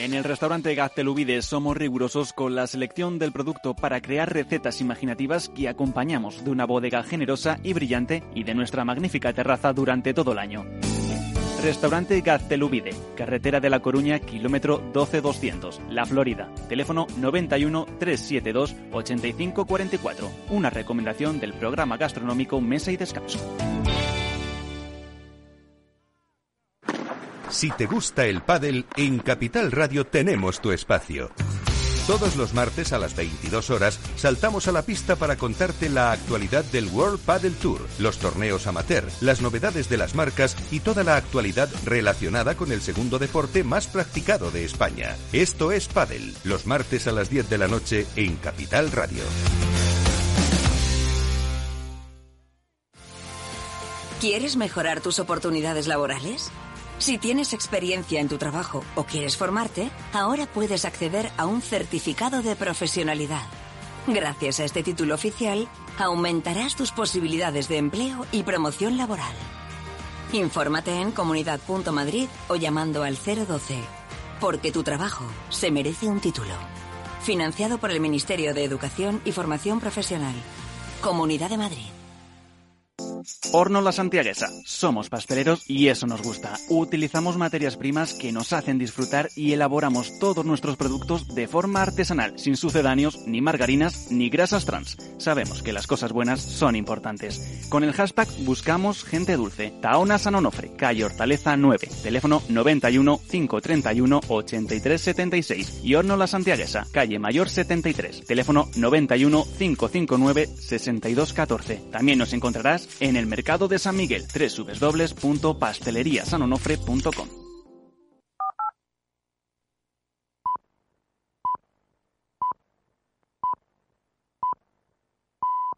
En el restaurante Gaztelubides somos rigurosos con la selección del producto para crear recetas imaginativas que acompañamos de una bodega generosa y brillante y de nuestra magnífica terraza durante todo el año. Restaurante Gaztelubide, carretera de La Coruña, kilómetro 12200, La Florida. Teléfono 91 372 8544. Una recomendación del programa gastronómico Mesa y Descanso. Si te gusta el pádel, en Capital Radio tenemos tu espacio. Todos los martes a las 22 horas saltamos a la pista para contarte la actualidad del World Padel Tour, los torneos amateur, las novedades de las marcas y toda la actualidad relacionada con el segundo deporte más practicado de España. Esto es Padel, los martes a las 10 de la noche en Capital Radio. ¿Quieres mejorar tus oportunidades laborales? Si tienes experiencia en tu trabajo o quieres formarte, ahora puedes acceder a un certificado de profesionalidad. Gracias a este título oficial, aumentarás tus posibilidades de empleo y promoción laboral. Infórmate en comunidad.madrid o llamando al 012, porque tu trabajo se merece un título. Financiado por el Ministerio de Educación y Formación Profesional. Comunidad de Madrid. Horno La Santiaguesa. Somos pasteleros y eso nos gusta. Utilizamos materias primas que nos hacen disfrutar y elaboramos todos nuestros productos de forma artesanal, sin sucedáneos, ni margarinas, ni grasas trans. Sabemos que las cosas buenas son importantes. Con el hashtag buscamos gente dulce. Taona San Onofre, calle Hortaleza 9, teléfono 91 531 8376 y Horno La Santiaguesa, calle Mayor 73, teléfono 91 559 6214. También nos encontrarás en el mercado de San Miguel, www.pasteleriasanonofre.com.